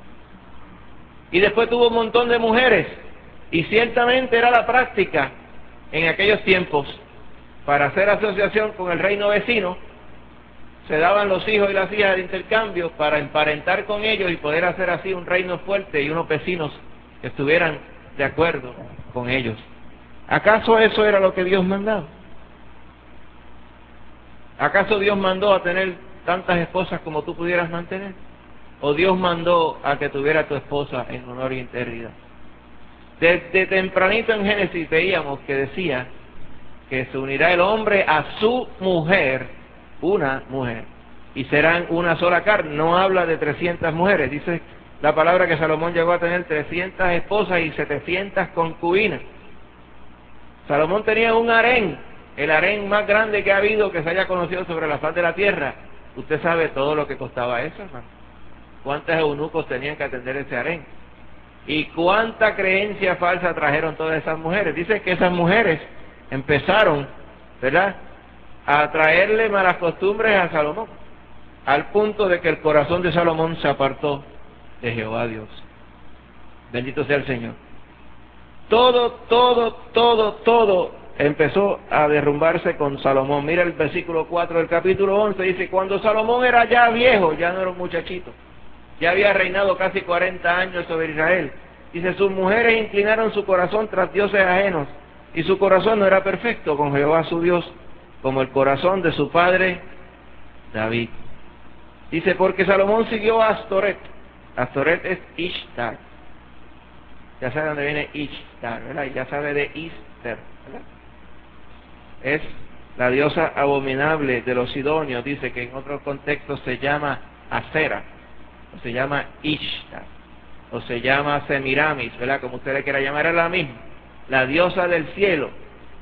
Y después tuvo un montón de mujeres, y ciertamente era la práctica en aquellos tiempos para hacer asociación con el reino vecino. Se daban los hijos y las hijas de intercambio para emparentar con ellos y poder hacer así un reino fuerte y unos vecinos que estuvieran de acuerdo con ellos. ¿Acaso eso era lo que Dios mandaba? ¿Acaso Dios mandó a tener tantas esposas como tú pudieras mantener? ¿O Dios mandó a que tuviera tu esposa en honor y integridad? Desde tempranito en Génesis veíamos que decía que se unirá el hombre a su mujer, una mujer, y serán una sola carne. No habla de trescientas mujeres, dice la palabra que Salomón llegó a tener trescientas esposas y setecientas concubinas. Salomón tenía un harén, el harén más grande que ha habido, que se haya conocido sobre la faz de la tierra. Usted sabe todo lo que costaba eso, hermano. ¿Cuántos eunucos tenían que atender ese harén? ¿Y cuánta creencia falsa trajeron todas esas mujeres? Dice que esas mujeres empezaron, ¿verdad?, a traerle malas costumbres a Salomón, al punto de que el corazón de Salomón se apartó de Jehová Dios. Bendito sea el Señor. Todo, todo, todo, todo empezó a derrumbarse con Salomón. Mira el versículo cuatro del capítulo once, dice, cuando Salomón era ya viejo, ya no era un muchachito, ya había reinado casi cuarenta años sobre Israel. Dice, sus mujeres inclinaron su corazón tras dioses ajenos, y su corazón no era perfecto con Jehová su Dios, como el corazón de su padre David. Dice, porque Salomón siguió a Astoret. Astoret es Ishtar. Ya sabe dónde viene Ishtar, ¿verdad? Y ya sabe de Easter, ¿verdad? Es la diosa abominable de los sidonios. Dice que en otros contextos se llama Acera, o se llama Ishtar, o se llama Semiramis, ¿verdad? Como usted le quiera llamar, es la misma. La diosa del cielo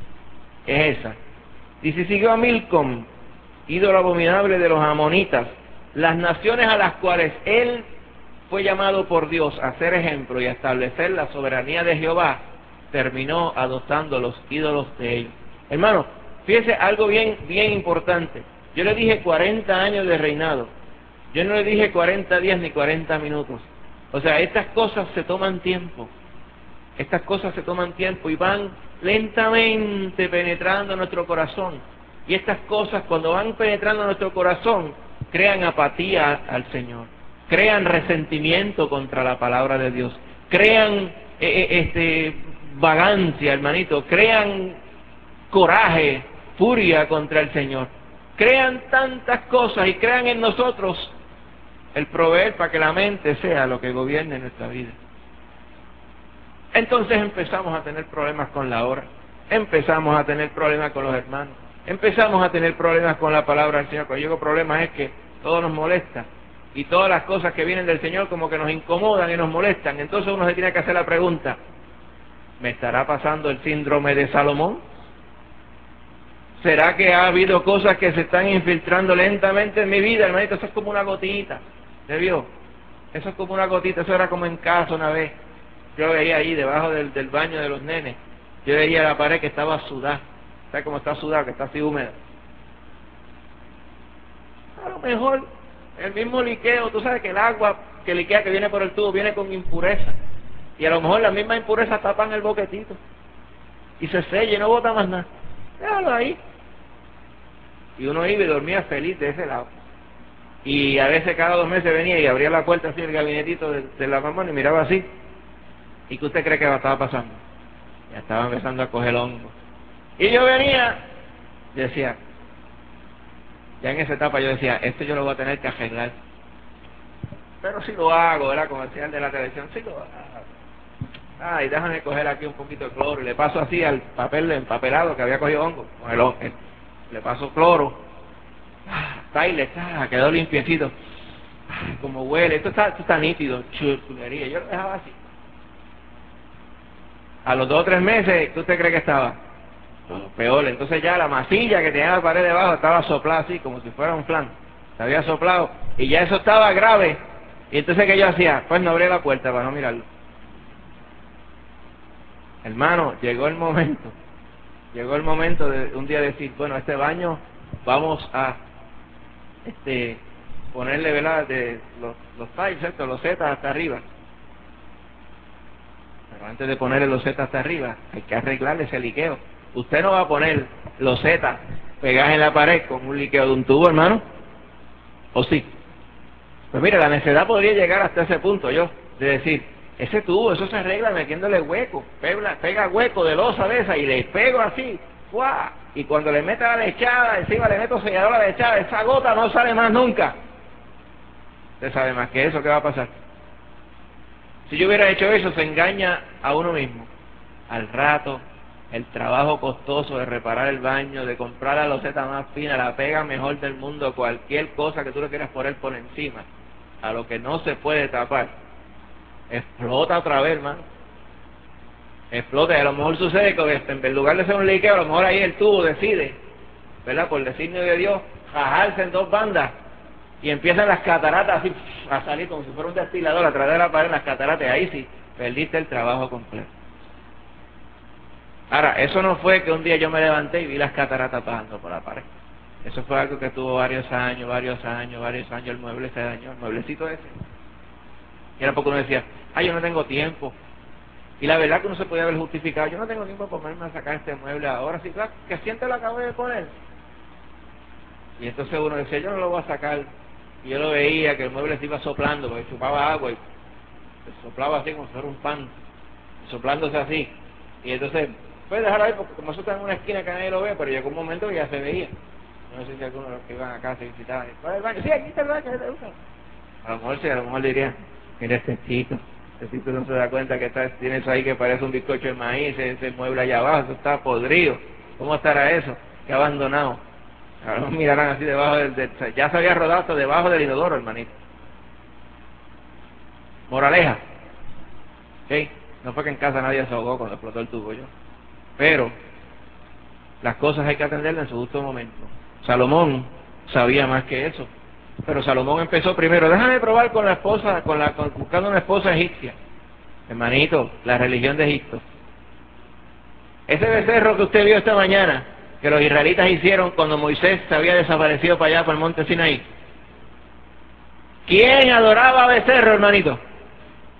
es esa. Dice, siguió a Milcom, ídolo abominable de los amonitas, las naciones a las cuales él fue llamado por Dios a ser ejemplo y a establecer la soberanía de Jehová, terminó adoptando los ídolos de ellos. Hermano, fíjese algo bien, bien importante. Yo le dije cuarenta años de reinado. Yo no le dije cuarenta días ni cuarenta minutos. O sea, estas cosas se toman tiempo. Estas cosas se toman tiempo y van lentamente penetrando nuestro corazón. Y estas cosas, cuando van penetrando nuestro corazón, crean apatía al Señor, crean resentimiento contra la palabra de Dios, crean eh, eh, este, vagancia, hermanito, crean coraje, furia contra el Señor, crean tantas cosas y crean en nosotros el proveer para que la mente sea lo que gobierne nuestra vida. Entonces empezamos a tener problemas con la hora, empezamos a tener problemas con los hermanos, empezamos a tener problemas con la palabra del Señor. Cuando digo problemas es que todo nos molesta y todas las cosas que vienen del Señor como que nos incomodan y nos molestan. Entonces uno se tiene que hacer la pregunta, ¿me estará pasando el síndrome de Salomón? ¿Será que ha habido cosas que se están infiltrando lentamente en mi vida, hermanito? Eso es como una gotita, ¿se vio? Eso es como una gotita, eso era como en casa una vez. Yo veía ahí debajo del, del baño de los nenes, yo veía la pared que estaba sudada. ¿Sabes cómo está sudada? Que está así húmeda. A lo mejor el mismo liqueo, tú sabes que el agua que liquea que viene por el tubo viene con impureza. Y a lo mejor las mismas impurezas tapan el boquetito. Y se sella y no bota más nada. Déjalo ahí. Y uno iba y dormía feliz de ese lado. Y a veces cada dos meses venía y abría la puerta así, el gabinetito de, de la mamá y miraba así. ¿Y qué usted cree que estaba pasando? Ya estaba empezando a coger hongo. Y yo venía, y decía, ya en esa etapa yo decía, esto yo lo voy a tener que arreglar. Pero si lo hago, era comercial de la televisión, sí lo hago. Ah, y déjame coger aquí un poquito de cloro. Y le paso así al papel empapelado que había cogido hongo, con el hongo. Le paso cloro. Ah, Tyler, ah, quedó limpiecito. Ah, como huele, esto está, esto está nítido, chulería. Yo lo dejaba así. A los dos o tres meses, ¿qué usted cree que estaba? Oh, peor. Entonces ya la masilla que tenía la pared debajo estaba soplada así, como si fuera un flan. Se había soplado. Y ya eso estaba grave. Y entonces, ¿qué yo hacía? Pues no abría la puerta para no mirarlo. Hermano, llegó el momento. Llegó el momento de un día decir, bueno, este baño vamos a este ponerle, ¿verdad?, de los, los tiles, ¿cierto?, los zetas hasta arriba. Pero antes de ponerle los zetas hasta arriba, hay que arreglarle ese liqueo. Usted no va a poner los zetas pegados en la pared con un liqueo de un tubo, hermano. ¿O sí? Pues mire, la necedad podría llegar hasta ese punto, yo, de decir, ese tubo, eso se arregla metiéndole hueco, pega, pega hueco de losa de esa y le pego así, ¡fua! Y cuando le meta la lechada, encima le meto sellador a la lechada, esa gota no sale más nunca. Usted sabe más que eso, ¿qué va a pasar? Si yo hubiera hecho eso, se engaña a uno mismo. Al rato, el trabajo costoso de reparar el baño, de comprar la loseta más fina, la pega mejor del mundo, cualquier cosa que tú le quieras poner por encima, a lo que no se puede tapar, explota otra vez, hermano. Explota, y a lo mejor sucede que en lugar de ser un liqueo, a lo mejor ahí el tubo decide, ¿verdad?, por designio de Dios, bajarse en dos bandas, y empiezan las cataratas así a salir como si fuera un destilador a través de la pared, las cataratas, ahí sí, perdiste el trabajo completo. Ahora, eso no fue que un día yo me levanté y vi las cataratas bajando por la pared. Eso fue algo que tuvo varios años, varios años, varios años, el mueble se dañó, el mueblecito ese. Y era porque uno decía, ah, yo no tengo tiempo. Y la verdad que uno se podía haber justificado, yo no tengo tiempo para ponerme a sacar este mueble ahora, sí, claro, que siente lo acabo de poner. Y entonces uno decía, yo no lo voy a sacar. Y yo lo veía, que el mueble se iba soplando, porque chupaba agua y se soplaba así como si fuera un pan, soplándose así. Y entonces, puedes dejarlo ahí, porque como eso está en una esquina que nadie lo ve, pero llegó un momento que ya se veía. No sé si algunos de los que iban acá se visitaban. ¿Cuál es el baño? Sí, aquí está el baño, ¿qué te gusta? A lo mejor sí, a lo mejor diría, mira este chico, este chico no se da cuenta que está, tiene eso ahí que parece un bizcocho de maíz, ese, ese mueble allá abajo, eso está podrido. ¿Cómo estará eso? Que abandonado. A lo mirarán así debajo del, del, ya se había rodado hasta debajo del inodoro, hermanito. Moraleja, ¿ok? No fue que en casa nadie se ahogó cuando explotó el tubo yo. Pero las cosas hay que atenderlas en su justo momento. Salomón sabía más que eso. Pero Salomón empezó primero, déjame probar con la esposa, con la, con, buscando una esposa egipcia. Hermanito, la religión de Egipto. Ese becerro que usted vio esta mañana, que los israelitas hicieron cuando Moisés se había desaparecido para allá, por el monte Sinaí. ¿Quién adoraba a becerro, hermanito?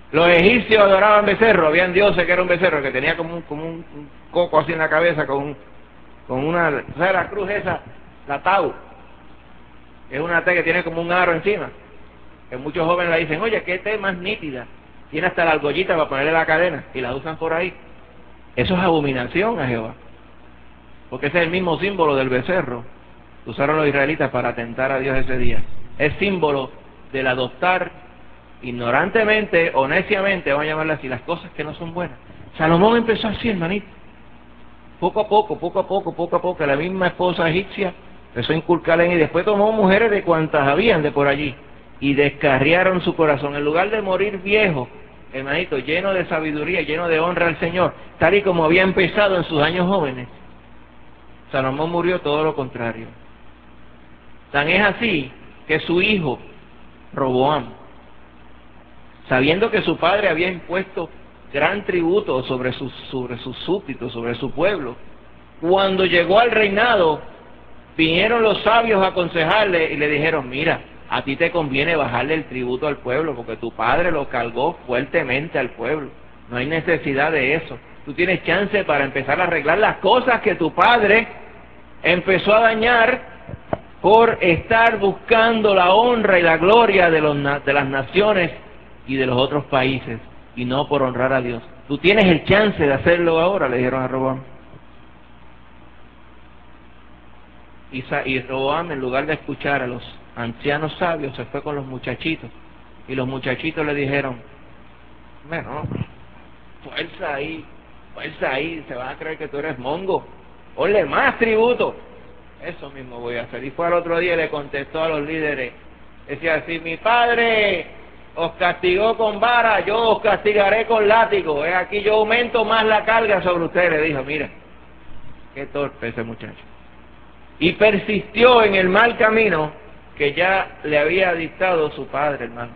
Los egipcios adoraban becerros, habían dioses que era un becerro, que tenía como un, como un, un coco así en la cabeza, con, un, con una, ¿sabes la cruz esa? La tau, es una T que tiene como un aro encima, que muchos jóvenes le dicen, oye, qué T más nítida, tiene hasta la argollita para ponerle la cadena, y la usan por ahí. Eso es abominación a Jehová, porque ese es el mismo símbolo del becerro que usaron los israelitas para atentar a Dios ese día. Es símbolo del adoptar ignorantemente o neciamente, vamos a llamarle así, las cosas que no son buenas. Salomón empezó así, hermanito, poco a poco, poco a poco, poco a poco. La misma esposa egipcia empezó a inculcarle en, y después tomó mujeres de cuantas habían de por allí y descarriaron su corazón. En lugar de morir viejo, hermanito, lleno de sabiduría, lleno de honra al Señor, tal y como había empezado en sus años jóvenes, Salomón murió todo lo contrario. Tan es así que su hijo Roboam, sabiendo que su padre había impuesto gran tributo sobre sus, sobre sus súbditos, sobre su pueblo, cuando llegó al reinado, vinieron los sabios a aconsejarle y le dijeron, mira, a ti te conviene bajarle el tributo al pueblo, porque tu padre lo cargó fuertemente al pueblo. No hay necesidad de eso. Tú tienes chance para empezar a arreglar las cosas que tu padre empezó a dañar por estar buscando la honra y la gloria de, los, de las naciones y de los otros países, y no por honrar a Dios. Tú tienes el chance de hacerlo ahora, le dijeron a Roboam. Y, y Roboam, en lugar de escuchar a los ancianos sabios, se fue con los muchachitos, y los muchachitos le dijeron, bueno, fuerza ahí, fuerza ahí, se van a creer que tú eres mongo, ponle más tributo. Eso mismo voy a hacer. Y fue al otro día y le contestó a los líderes, decía, si mi padre os castigó con vara, yo os castigaré con látigo. Es aquí, yo aumento más la carga sobre ustedes. Le dijo, mira, qué torpe ese muchacho. Y persistió en el mal camino que ya le había dictado su padre, hermano.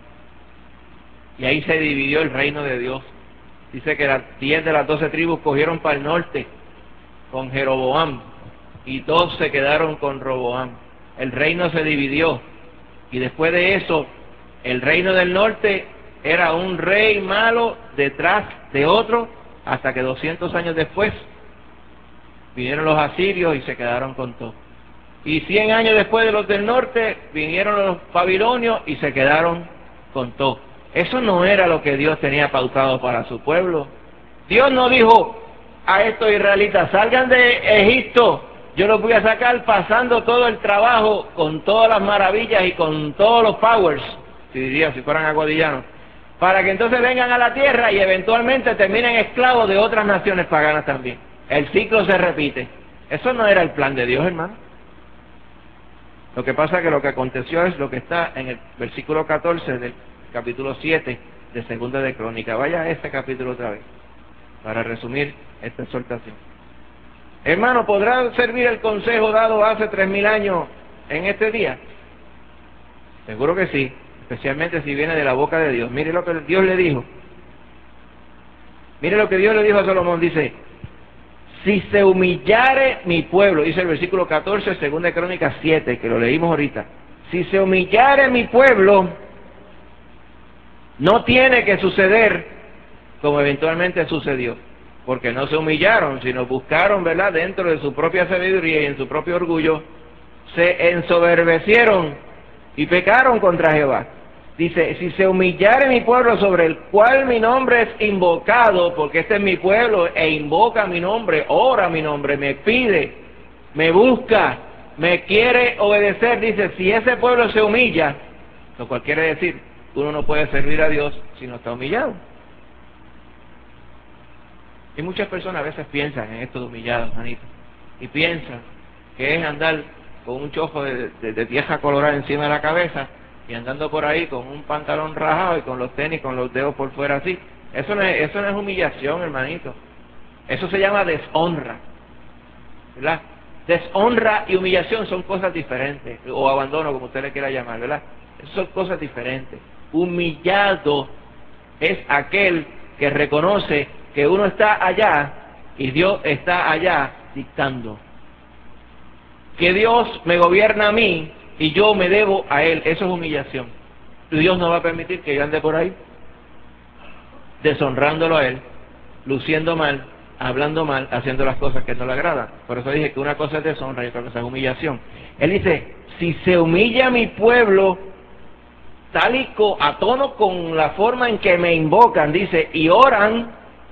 Y ahí se dividió el reino de Dios. Dice que las diez de las doce tribus cogieron para el norte con Jeroboam, y dos se quedaron con Roboam. El reino se dividió, y después de eso, el reino del norte era un rey malo detrás de otro, hasta que doscientos años después vinieron los asirios y se quedaron con todo. Y cien años después de los del norte vinieron los babilonios y se quedaron con todo. Eso no era lo que Dios tenía pautado para su pueblo. Dios no dijo a estos israelitas, salgan de Egipto, yo los voy a sacar pasando todo el trabajo, con todas las maravillas y con todos los powers, si diría, si fueran aguadillanos, para que entonces vengan a la tierra y eventualmente terminen esclavos de otras naciones paganas también. El ciclo se repite. Eso no era el plan de Dios, hermano. Lo que pasa es que lo que aconteció es lo que está en el versículo catorce del capítulo siete de Segunda de Crónica. Vaya a este capítulo otra vez, para resumir esta exhortación. Hermano, ¿podrá servir el consejo dado hace tres mil años en este día? Seguro que sí, especialmente si viene de la boca de Dios. Mire lo que Dios le dijo. Mire lo que Dios le dijo a Salomón, dice, si se humillare mi pueblo, dice el versículo catorce, Segunda de Crónicas siete, que lo leímos ahorita. Si se humillare mi pueblo, no tiene que suceder como eventualmente sucedió, porque no se humillaron, sino buscaron, ¿verdad?, dentro de su propia sabiduría y en su propio orgullo, se ensoberbecieron y pecaron contra Jehová. Dice, si se humillare mi pueblo sobre el cual mi nombre es invocado, porque este es mi pueblo, e invoca mi nombre, ora mi nombre, me pide, me busca, me quiere obedecer, dice, si ese pueblo se humilla, lo cual quiere decir, uno no puede servir a Dios si no está humillado. Y muchas personas a veces piensan en esto de humillados, manito, y piensan que es andar con un chojo de, de, de tierra colorada encima de la cabeza y andando por ahí con un pantalón rajado y con los tenis, con los dedos por fuera así. Eso no es, eso no es humillación, hermanito. Eso se llama deshonra, ¿verdad? Deshonra y humillación son cosas diferentes, o abandono, como usted le quiera llamar, ¿verdad? Esas son cosas diferentes. Humillado es aquel que reconoce que uno está allá y Dios está allá dictando. Que Dios me gobierna a mí y yo me debo a Él. Eso es humillación. Y Dios no va a permitir que yo ande por ahí. deshonrándolo a Él, luciendo mal, hablando mal, haciendo las cosas que no le agradan. Por eso dije que una cosa es deshonra y otra cosa es humillación. Él dice, si se humilla mi pueblo, tal y co, a tono con la forma en que me invocan, dice, y oran,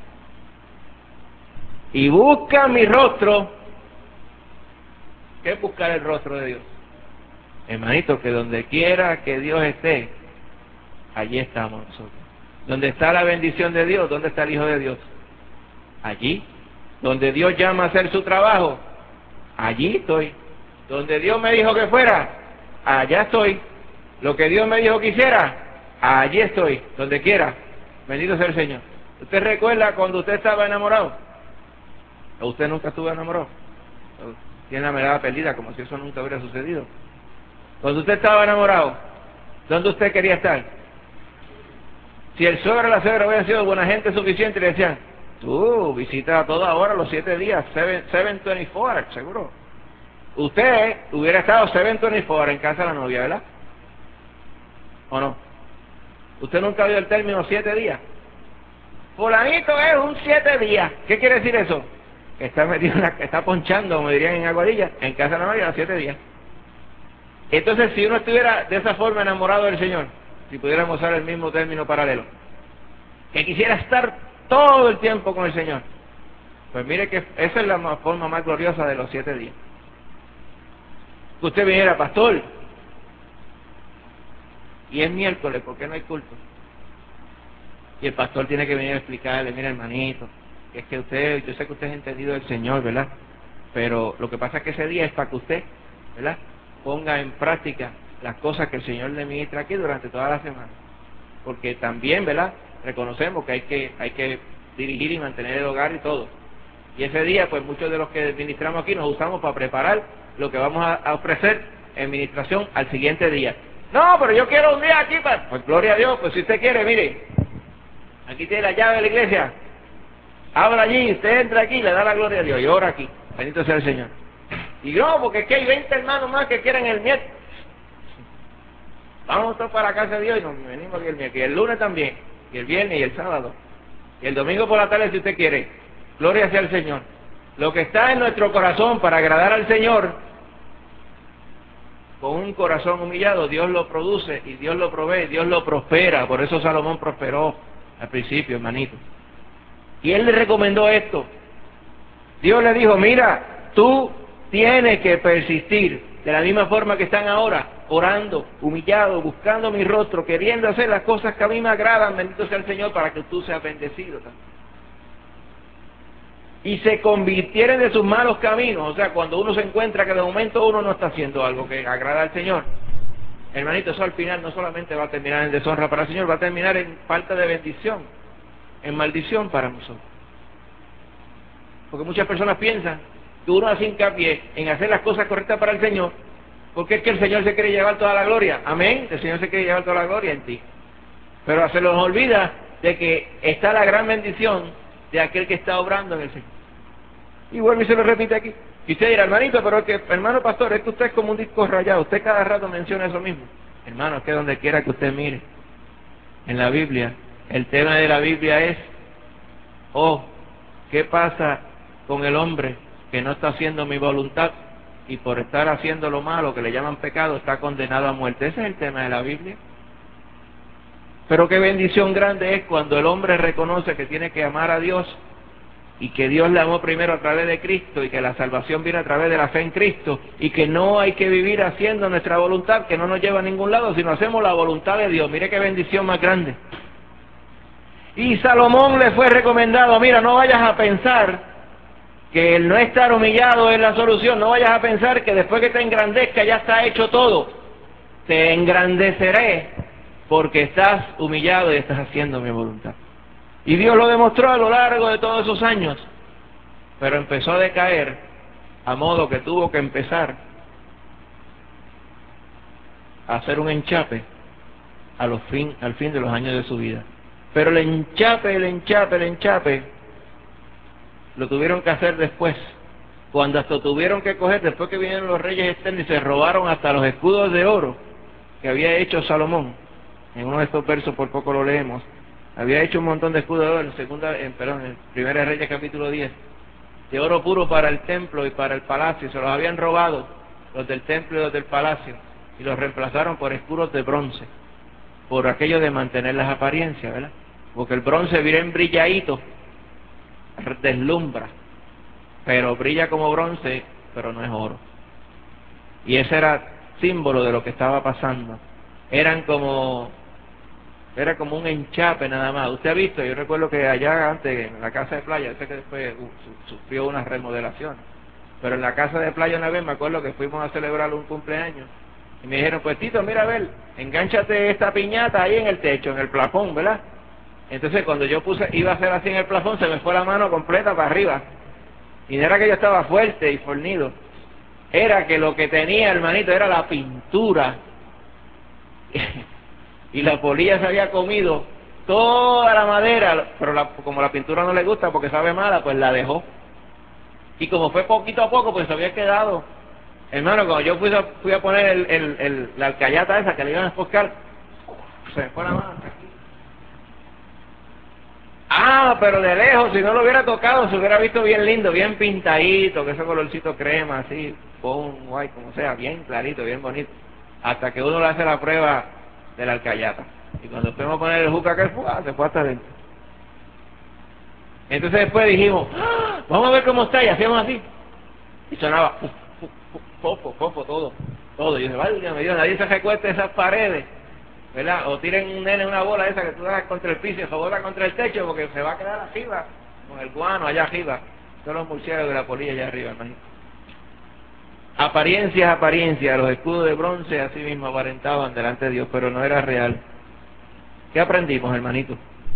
y buscan mi rostro. ¿Qué es buscar el rostro de Dios? Hermanito, que donde quiera que Dios esté, allí estamos nosotros. Donde está la bendición de Dios, ¿dónde está el Hijo de Dios? Allí. Donde Dios llama a hacer su trabajo, allí estoy. Donde Dios me dijo que fuera, allá estoy. Lo que Dios me dijo que hiciera, allí estoy, donde quiera. Bendito sea el Señor. ¿Usted recuerda cuando usted estaba enamorado? ¿O usted nunca estuvo enamorado? Tiene la mirada perdida, como si eso nunca hubiera sucedido. Cuando usted estaba enamorado, ¿dónde usted quería estar? Si el suegro o la suegra hubieran sido buena gente suficiente, le decían, tú visita a toda hora los siete días, seven veinticuatro, seguro. Usted hubiera estado seven veinticuatro en casa de la novia, ¿verdad? ¿O no? ¿Usted nunca vio el término siete días? Fulanito es un siete días. ¿Qué quiere decir eso? Que está metido en la, que está ponchando, como dirían en Aguadilla, en casa de la novia a siete días. Entonces, si uno estuviera de esa forma enamorado del Señor, si pudiéramos usar el mismo término paralelo, que quisiera estar todo el tiempo con el Señor, pues mire que esa es la más, forma más gloriosa de los siete días. Que usted viniera, pastor, y es miércoles, ¿por qué no hay culto? Y el pastor tiene que venir a explicarle, mira hermanito, que es que usted, yo sé que usted es entendido del Señor, ¿verdad? Pero lo que pasa es que ese día es para que usted, ¿verdad?, ponga en práctica las cosas que el Señor le ministra aquí durante toda la semana. Porque también, ¿verdad?, reconocemos que hay que hay que dirigir y mantener el hogar y todo. Y ese día, pues muchos de los que ministramos aquí nos usamos para preparar lo que vamos a, a ofrecer en ministración al siguiente día. No, pero yo quiero un día aquí para... Pues gloria a Dios, pues si usted quiere, mire, aquí tiene la llave de la iglesia. Habla allí, usted entra aquí y le da la gloria a Dios y ora aquí. Bendito sea el Señor. Y no, porque es que hay veinte hermanos más que quieren el miércoles. Vamos todos para la casa de Dios y nos venimos aquí el miércoles. Y el lunes también, y el viernes y el sábado. Y el domingo por la tarde si usted quiere. Gloria sea al Señor. Lo que está en nuestro corazón para agradar al Señor, con un corazón humillado, Dios lo produce y Dios lo provee, Dios lo prospera. Por eso Salomón prosperó al principio, hermanito. Y él le recomendó esto. Dios le dijo, mira, tú tienes que persistir de la misma forma que están ahora, orando, humillados, buscando mi rostro, queriendo hacer las cosas que a mí me agradan, bendito sea el Señor, para que tú seas bendecido también. Y se convirtieran de sus malos caminos. O sea, cuando uno se encuentra que de momento uno no está haciendo algo que agrada al Señor, hermanito, eso al final no solamente va a terminar en deshonra para el Señor, va a terminar en falta de bendición, en maldición para nosotros. Porque muchas personas piensan que uno hace hincapié en hacer las cosas correctas para el Señor, porque es que el Señor se quiere llevar toda la gloria. Amén, el Señor se quiere llevar toda la gloria en ti. Pero se nos olvida de que está la gran bendición de aquel que está obrando en el Señor. Y vuelve y se lo repite aquí. Y usted dirá, hermanito, pero es que, hermano pastor, es que usted es como un disco rayado, usted cada rato menciona eso mismo. Hermano, es que donde quiera que usted mire, en la Biblia, el tema de la Biblia es, oh, ¿qué pasa con el hombre que no está haciendo mi voluntad y por estar haciendo lo malo, que le llaman pecado, está condenado a muerte? Ese es el tema de la Biblia. Pero qué bendición grande es cuando el hombre reconoce que tiene que amar a Dios y que Dios le amó primero a través de Cristo y que la salvación viene a través de la fe en Cristo y que no hay que vivir haciendo nuestra voluntad, que no nos lleva a ningún lado, sino hacemos la voluntad de Dios. Mire qué bendición más grande. Y Salomón le fue recomendado, mira, no vayas a pensar que el no estar humillado es la solución, no vayas a pensar que después que te engrandezca ya está hecho todo. Te engrandeceré porque estás humillado y estás haciendo mi voluntad. Y Dios lo demostró a lo largo de todos esos años, pero empezó a decaer, a modo que tuvo que empezar a hacer un enchape a los fin, al fin de los años de su vida. Pero el enchape, el enchape, el enchape, lo tuvieron que hacer después, cuando hasta tuvieron que coger, después que vinieron los reyes externos y se robaron hasta los escudos de oro que había hecho Salomón. En uno de estos versos, por poco lo leemos, había hecho un montón de escudos de oro en segunda, en, perdón, en Primera Reyes capítulo diez, de oro puro para el templo y para el palacio. Se los habían robado los del templo y los del palacio y los reemplazaron por escudos de bronce, por aquello de mantener las apariencias, ¿verdad? Porque el bronce bien brilladito, deslumbra, pero brilla como bronce, pero no es oro. Y ese era símbolo de lo que estaba pasando. Eran como, era como un enchape nada más. Usted ha visto, yo recuerdo que allá antes, en la casa de playa, sé que después uh, sufrió unas remodelaciones, pero en la casa de playa una vez me acuerdo que fuimos a celebrar un cumpleaños, y me dijeron, pues Tito, mira a ver, engánchate esta piñata ahí en el techo, en el plafón, ¿verdad? Entonces cuando yo puse, iba a hacer así en el plafón, se me fue la mano completa para arriba. Y no era que yo estaba fuerte y fornido, era que lo que tenía, hermanito, era la pintura. Y la polilla se había comido toda la madera, pero la, como la pintura no le gusta porque sabe mala, pues la dejó. Y como fue poquito a poco, pues se había quedado. Hermano, cuando yo fui a, fui a poner el, el, el, la alcayata esa que le iban a esposcar, se me fue la mano aquí. Ah, pero de lejos, si no lo hubiera tocado, se hubiera visto bien lindo, bien pintadito, que ese colorcito crema, así, con white, como sea, bien clarito, bien bonito. Hasta que uno le hace la prueba de la alcayata. Y cuando fuimos a poner el juca que fue, se fue hasta adentro. Entonces después dijimos, ¡ah! Vamos a ver cómo está, y hacíamos así. Y sonaba, popo, popo, todo, todo. Y yo dije, vaya, me dio, nadie se recueste de esas paredes, ¿verdad? O tiren un nene una bola esa que tú das contra el piso y rebota contra el techo porque se va a quedar arriba, con el guano allá arriba. Son los murciélagos de la polilla allá arriba, hermano. Apariencias, apariencias, los escudos de bronce así mismo aparentaban delante de Dios, pero no era real. ¿Qué aprendimos, hermanito?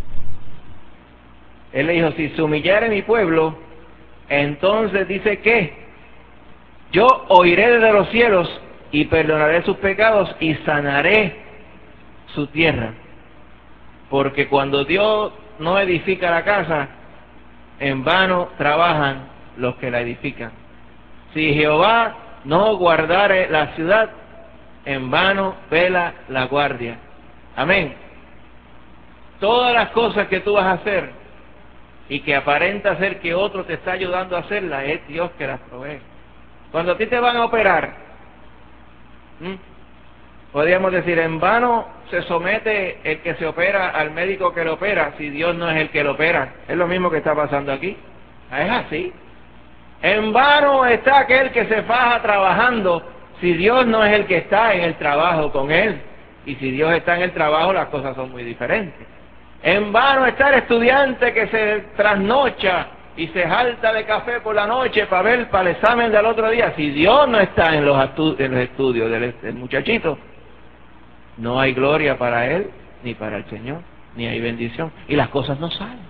Él le dijo, si se humillare mi pueblo, entonces dice que yo oiré desde los cielos y perdonaré sus pecados y sanaré su tierra. Porque cuando Dios no edifica la casa, en vano trabajan los que la edifican. Si Jehová no guardare la ciudad, en vano vela la guardia. Amén. Todas las cosas que tú vas a hacer y que aparenta ser que otro te está ayudando a hacerlas, es Dios que las provee. Cuando a ti te van a operar, ¿m? podríamos decir, en vano se somete el que se opera al médico que lo opera, si Dios no es el que lo opera. Es lo mismo que está pasando aquí. Es así. En vano está aquel que se faja trabajando, si Dios no es el que está en el trabajo con él. Y si Dios está en el trabajo, las cosas son muy diferentes. En vano está el estudiante que se trasnocha y se jalta de café por la noche para ver para el examen del otro día. Si Dios no está en los, en los estudios del, del muchachito, no hay gloria para él, ni para el Señor, ni hay bendición. Y las cosas no salen.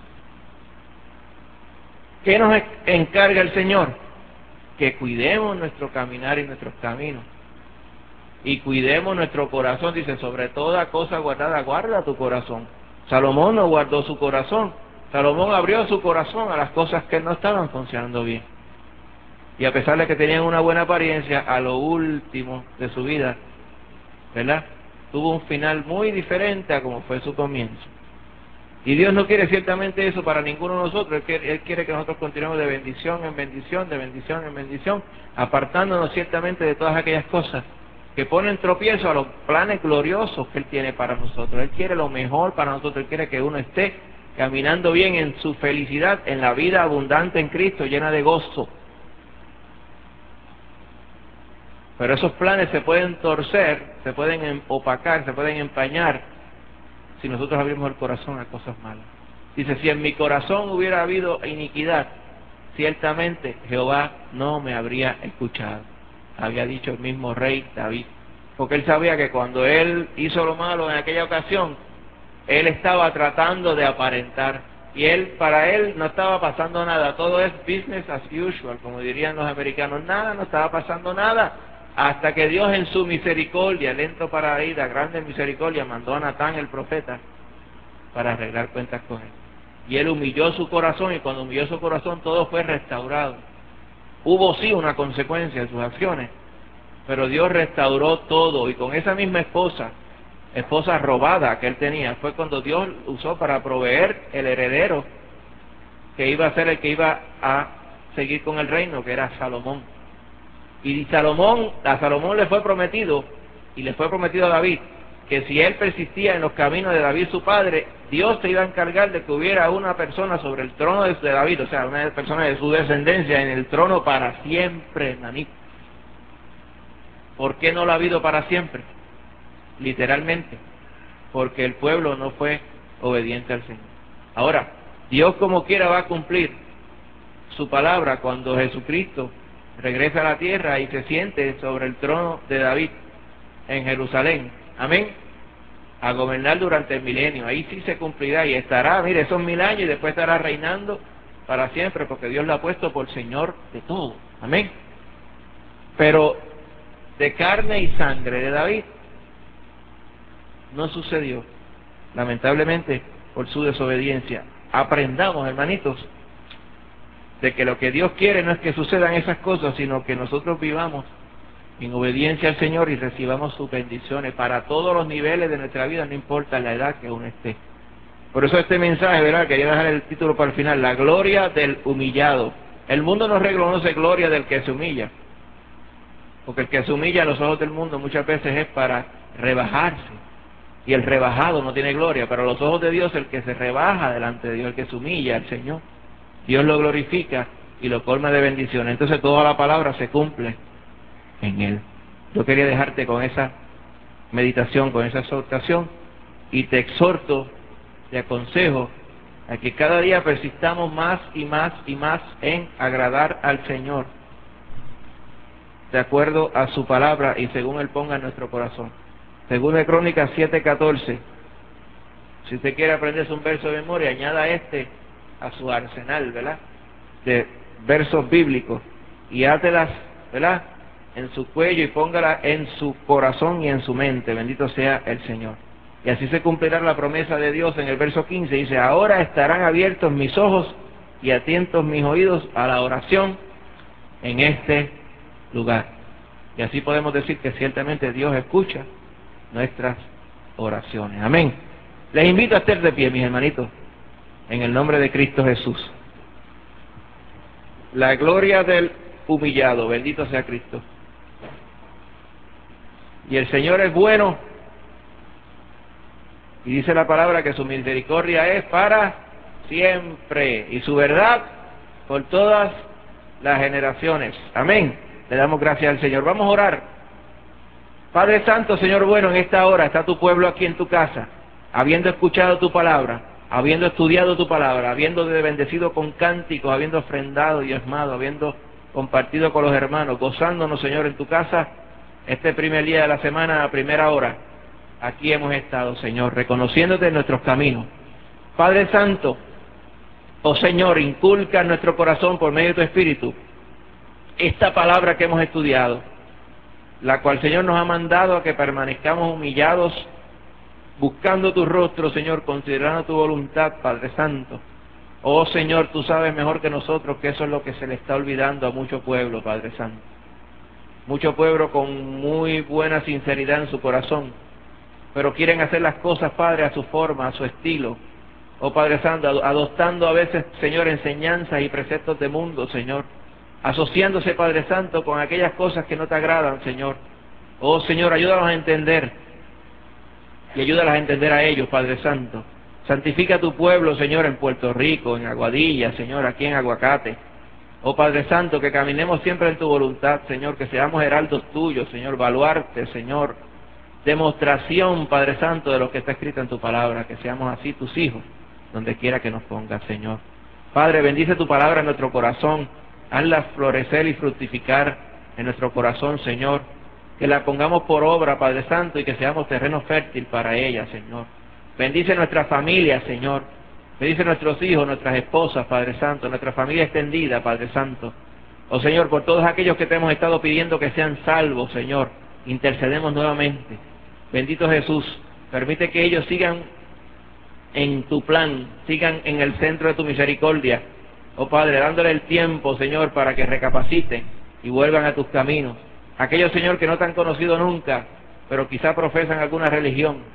¿Qué nos encarga el Señor? Que cuidemos nuestro caminar y nuestros caminos. Y cuidemos nuestro corazón. Dice, sobre toda cosa guardada, guarda tu corazón. Salomón no guardó su corazón. Salomón abrió su corazón a las cosas que no estaban funcionando bien. Y a pesar de que tenían una buena apariencia, a lo último de su vida, ¿verdad?, tuvo un final muy diferente a como fue su comienzo. Y Dios no quiere ciertamente eso para ninguno de nosotros. Él quiere, Él quiere que nosotros continuemos de bendición en bendición, de bendición en bendición, apartándonos ciertamente de todas aquellas cosas que ponen tropiezo a los planes gloriosos que Él tiene para nosotros. Él quiere lo mejor para nosotros. Él quiere que uno esté caminando bien en su felicidad, en la vida abundante en Cristo, llena de gozo. Pero esos planes se pueden torcer, se pueden opacar, se pueden empañar si nosotros abrimos el corazón a cosas malas. Dice, si en mi corazón hubiera habido iniquidad, ciertamente Jehová no me habría escuchado. Había dicho el mismo rey David. Porque él sabía que cuando él hizo lo malo en aquella ocasión, él estaba tratando de aparentar. Y él, para él no estaba pasando nada. Todo es business as usual, como dirían los americanos. Nada, no estaba pasando nada. Hasta que Dios en su misericordia, lento para la ira, grande misericordia, mandó a Natán el profeta para arreglar cuentas con él. Y él humilló su corazón, y cuando humilló su corazón todo fue restaurado. Hubo sí una consecuencia de sus acciones, pero Dios restauró todo. Y con esa misma esposa esposa robada que él tenía, fue cuando Dios usó para proveer el heredero que iba a ser el que iba a seguir con el reino, que era Salomón. Y Salomón, a Salomón le fue prometido, y le fue prometido a David, que si él persistía en los caminos de David su padre, Dios se iba a encargar de que hubiera una persona sobre el trono de David, o sea, una persona de su descendencia en el trono para siempre, manito. ¿Por qué no lo ha habido para siempre? Literalmente, porque el pueblo no fue obediente al Señor. Ahora, Dios como quiera va a cumplir su palabra cuando Jesucristo regresa a la tierra y se siente sobre el trono de David en Jerusalén. Amén. A gobernar durante el milenio. Ahí sí se cumplirá y estará, mire, esos mil años y después estará reinando para siempre porque Dios lo ha puesto por Señor de todo. Amén. Pero de carne y sangre de David no sucedió, lamentablemente, por su desobediencia. Aprendamos, hermanitos, de que lo que Dios quiere no es que sucedan esas cosas, sino que nosotros vivamos en obediencia al Señor y recibamos sus bendiciones para todos los niveles de nuestra vida, no importa la edad que uno esté. Por eso este mensaje, ¿verdad? Quería dejar el título para el final: la gloria del humillado. El mundo no reconoce gloria del que se humilla, porque el que se humilla a los ojos del mundo muchas veces es para rebajarse, y el rebajado no tiene gloria. Pero a los ojos de Dios, el que se rebaja delante de Dios, el que se humilla al Señor, Dios lo glorifica y lo colma de bendiciones. Entonces toda la palabra se cumple en Él. Yo quería dejarte con esa meditación, con esa exhortación, y te exhorto, te aconsejo a que cada día persistamos más y más y más en agradar al Señor, de acuerdo a su palabra y según Él ponga en nuestro corazón. Según de Crónicas siete catorce, si usted quiere aprenderse un verso de memoria, añada este a su arsenal, ¿verdad?, de versos bíblicos, y hátelas, ¿verdad?, en su cuello y póngala en su corazón y en su mente. Bendito sea el Señor. Y así se cumplirá la promesa de Dios en el verso quince. Dice: ahora estarán abiertos mis ojos y atentos mis oídos a la oración en este lugar. Y así podemos decir que ciertamente Dios escucha nuestras oraciones. Amén. Les invito a estar de pie, mis hermanitos, en el nombre de Cristo Jesús. La gloria del humillado. Bendito sea Cristo. Y el Señor es bueno, y dice la palabra que su misericordia es para siempre, y su verdad por todas las generaciones. Amén. Le damos gracias al Señor. Vamos a orar. Padre Santo, Señor bueno, en esta hora está tu pueblo aquí en tu casa, habiendo escuchado tu palabra, habiendo estudiado tu palabra, habiendo bendecido con cánticos, habiendo ofrendado y diezmado, habiendo compartido con los hermanos, gozándonos, Señor, en tu casa. Este primer día de la semana, a primera hora, aquí hemos estado, Señor, reconociéndote en nuestros caminos. Padre Santo, oh Señor, inculca en nuestro corazón por medio de tu Espíritu esta palabra que hemos estudiado, la cual, Señor, nos ha mandado a que permanezcamos humillados, buscando tu rostro, Señor, considerando tu voluntad, Padre Santo. Oh Señor, tú sabes mejor que nosotros que eso es lo que se le está olvidando a mucho pueblo, Padre Santo. Mucho pueblo con muy buena sinceridad en su corazón, pero quieren hacer las cosas, Padre, a su forma, a su estilo. Oh Padre Santo, adoptando a veces, Señor, enseñanzas y preceptos de mundo, Señor, asociándose, Padre Santo, con aquellas cosas que no te agradan, Señor. Oh Señor, ayúdanos a entender, y ayúdalos a entender a ellos, Padre Santo. Santifica a tu pueblo, Señor, en Puerto Rico, en Aguadilla, Señor, aquí en Aguacate. Oh Padre Santo, que caminemos siempre en tu voluntad, Señor, que seamos heraldos tuyos, Señor, baluarte, Señor, demostración, Padre Santo, de lo que está escrito en tu palabra, que seamos así tus hijos, donde quiera que nos pongas, Señor. Padre, bendice tu palabra en nuestro corazón, hazla florecer y fructificar en nuestro corazón, Señor, que la pongamos por obra, Padre Santo, y que seamos terreno fértil para ella, Señor. Bendice nuestra familia, Señor. Bendice nuestros hijos, nuestras esposas, Padre Santo, nuestra familia extendida, Padre Santo. Oh Señor, por todos aquellos que te hemos estado pidiendo que sean salvos, Señor, intercedemos nuevamente. Bendito Jesús, permite que ellos sigan en tu plan, sigan en el centro de tu misericordia. Oh Padre, dándole el tiempo, Señor, para que recapaciten y vuelvan a tus caminos. Aquellos, Señor, que no te han conocido nunca, pero quizá profesan alguna religión,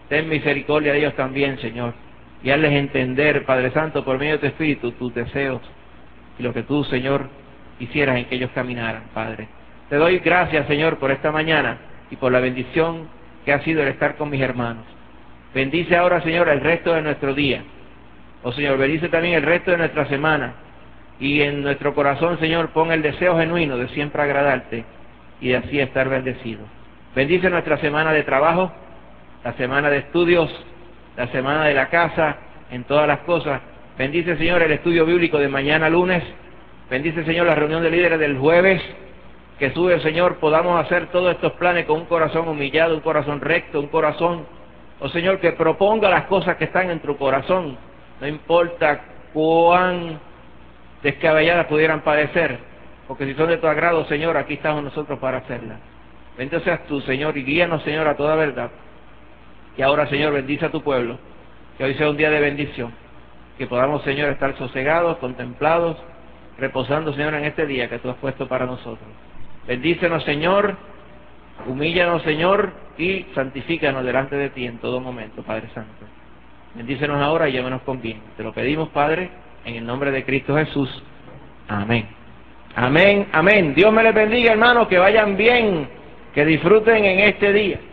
ten misericordia de ellos también, Señor, y hazles entender, Padre Santo, por medio de tu Espíritu, tus deseos y lo que tú, Señor, quisieras en que ellos caminaran, Padre. Te doy gracias, Señor, por esta mañana y por la bendición que ha sido el estar con mis hermanos. Bendice ahora, Señor, el resto de nuestro día. Oh, Señor, bendice también el resto de nuestra semana. Y en nuestro corazón, Señor, pon el deseo genuino de siempre agradarte y de así estar bendecido. Bendice nuestra semana de trabajo, la semana de estudios, la semana de la casa, en todas las cosas. Bendice, Señor, el estudio bíblico de mañana lunes. Bendice, Señor, la reunión de líderes del jueves. Que sube, Señor, podamos hacer todos estos planes con un corazón humillado, un corazón recto, un corazón, oh Señor, que proponga las cosas que están en tu corazón. No importa cuán descabelladas pudieran parecer, porque si son de tu agrado, Señor, aquí estamos nosotros para hacerlas. Bendito seas tú, Señor, y guíanos, Señor, a toda verdad. Y ahora, Señor, bendice a tu pueblo, que hoy sea un día de bendición, que podamos, Señor, estar sosegados, contemplados, reposando, Señor, en este día que tú has puesto para nosotros. Bendícenos, Señor, humíllanos, Señor, y santifícanos delante de ti en todo momento, Padre Santo. Bendícenos ahora y llévanos con bien. Te lo pedimos, Padre, en el nombre de Cristo Jesús. Amén. Amén, amén. Dios me les bendiga, hermanos, que vayan bien, que disfruten en este día.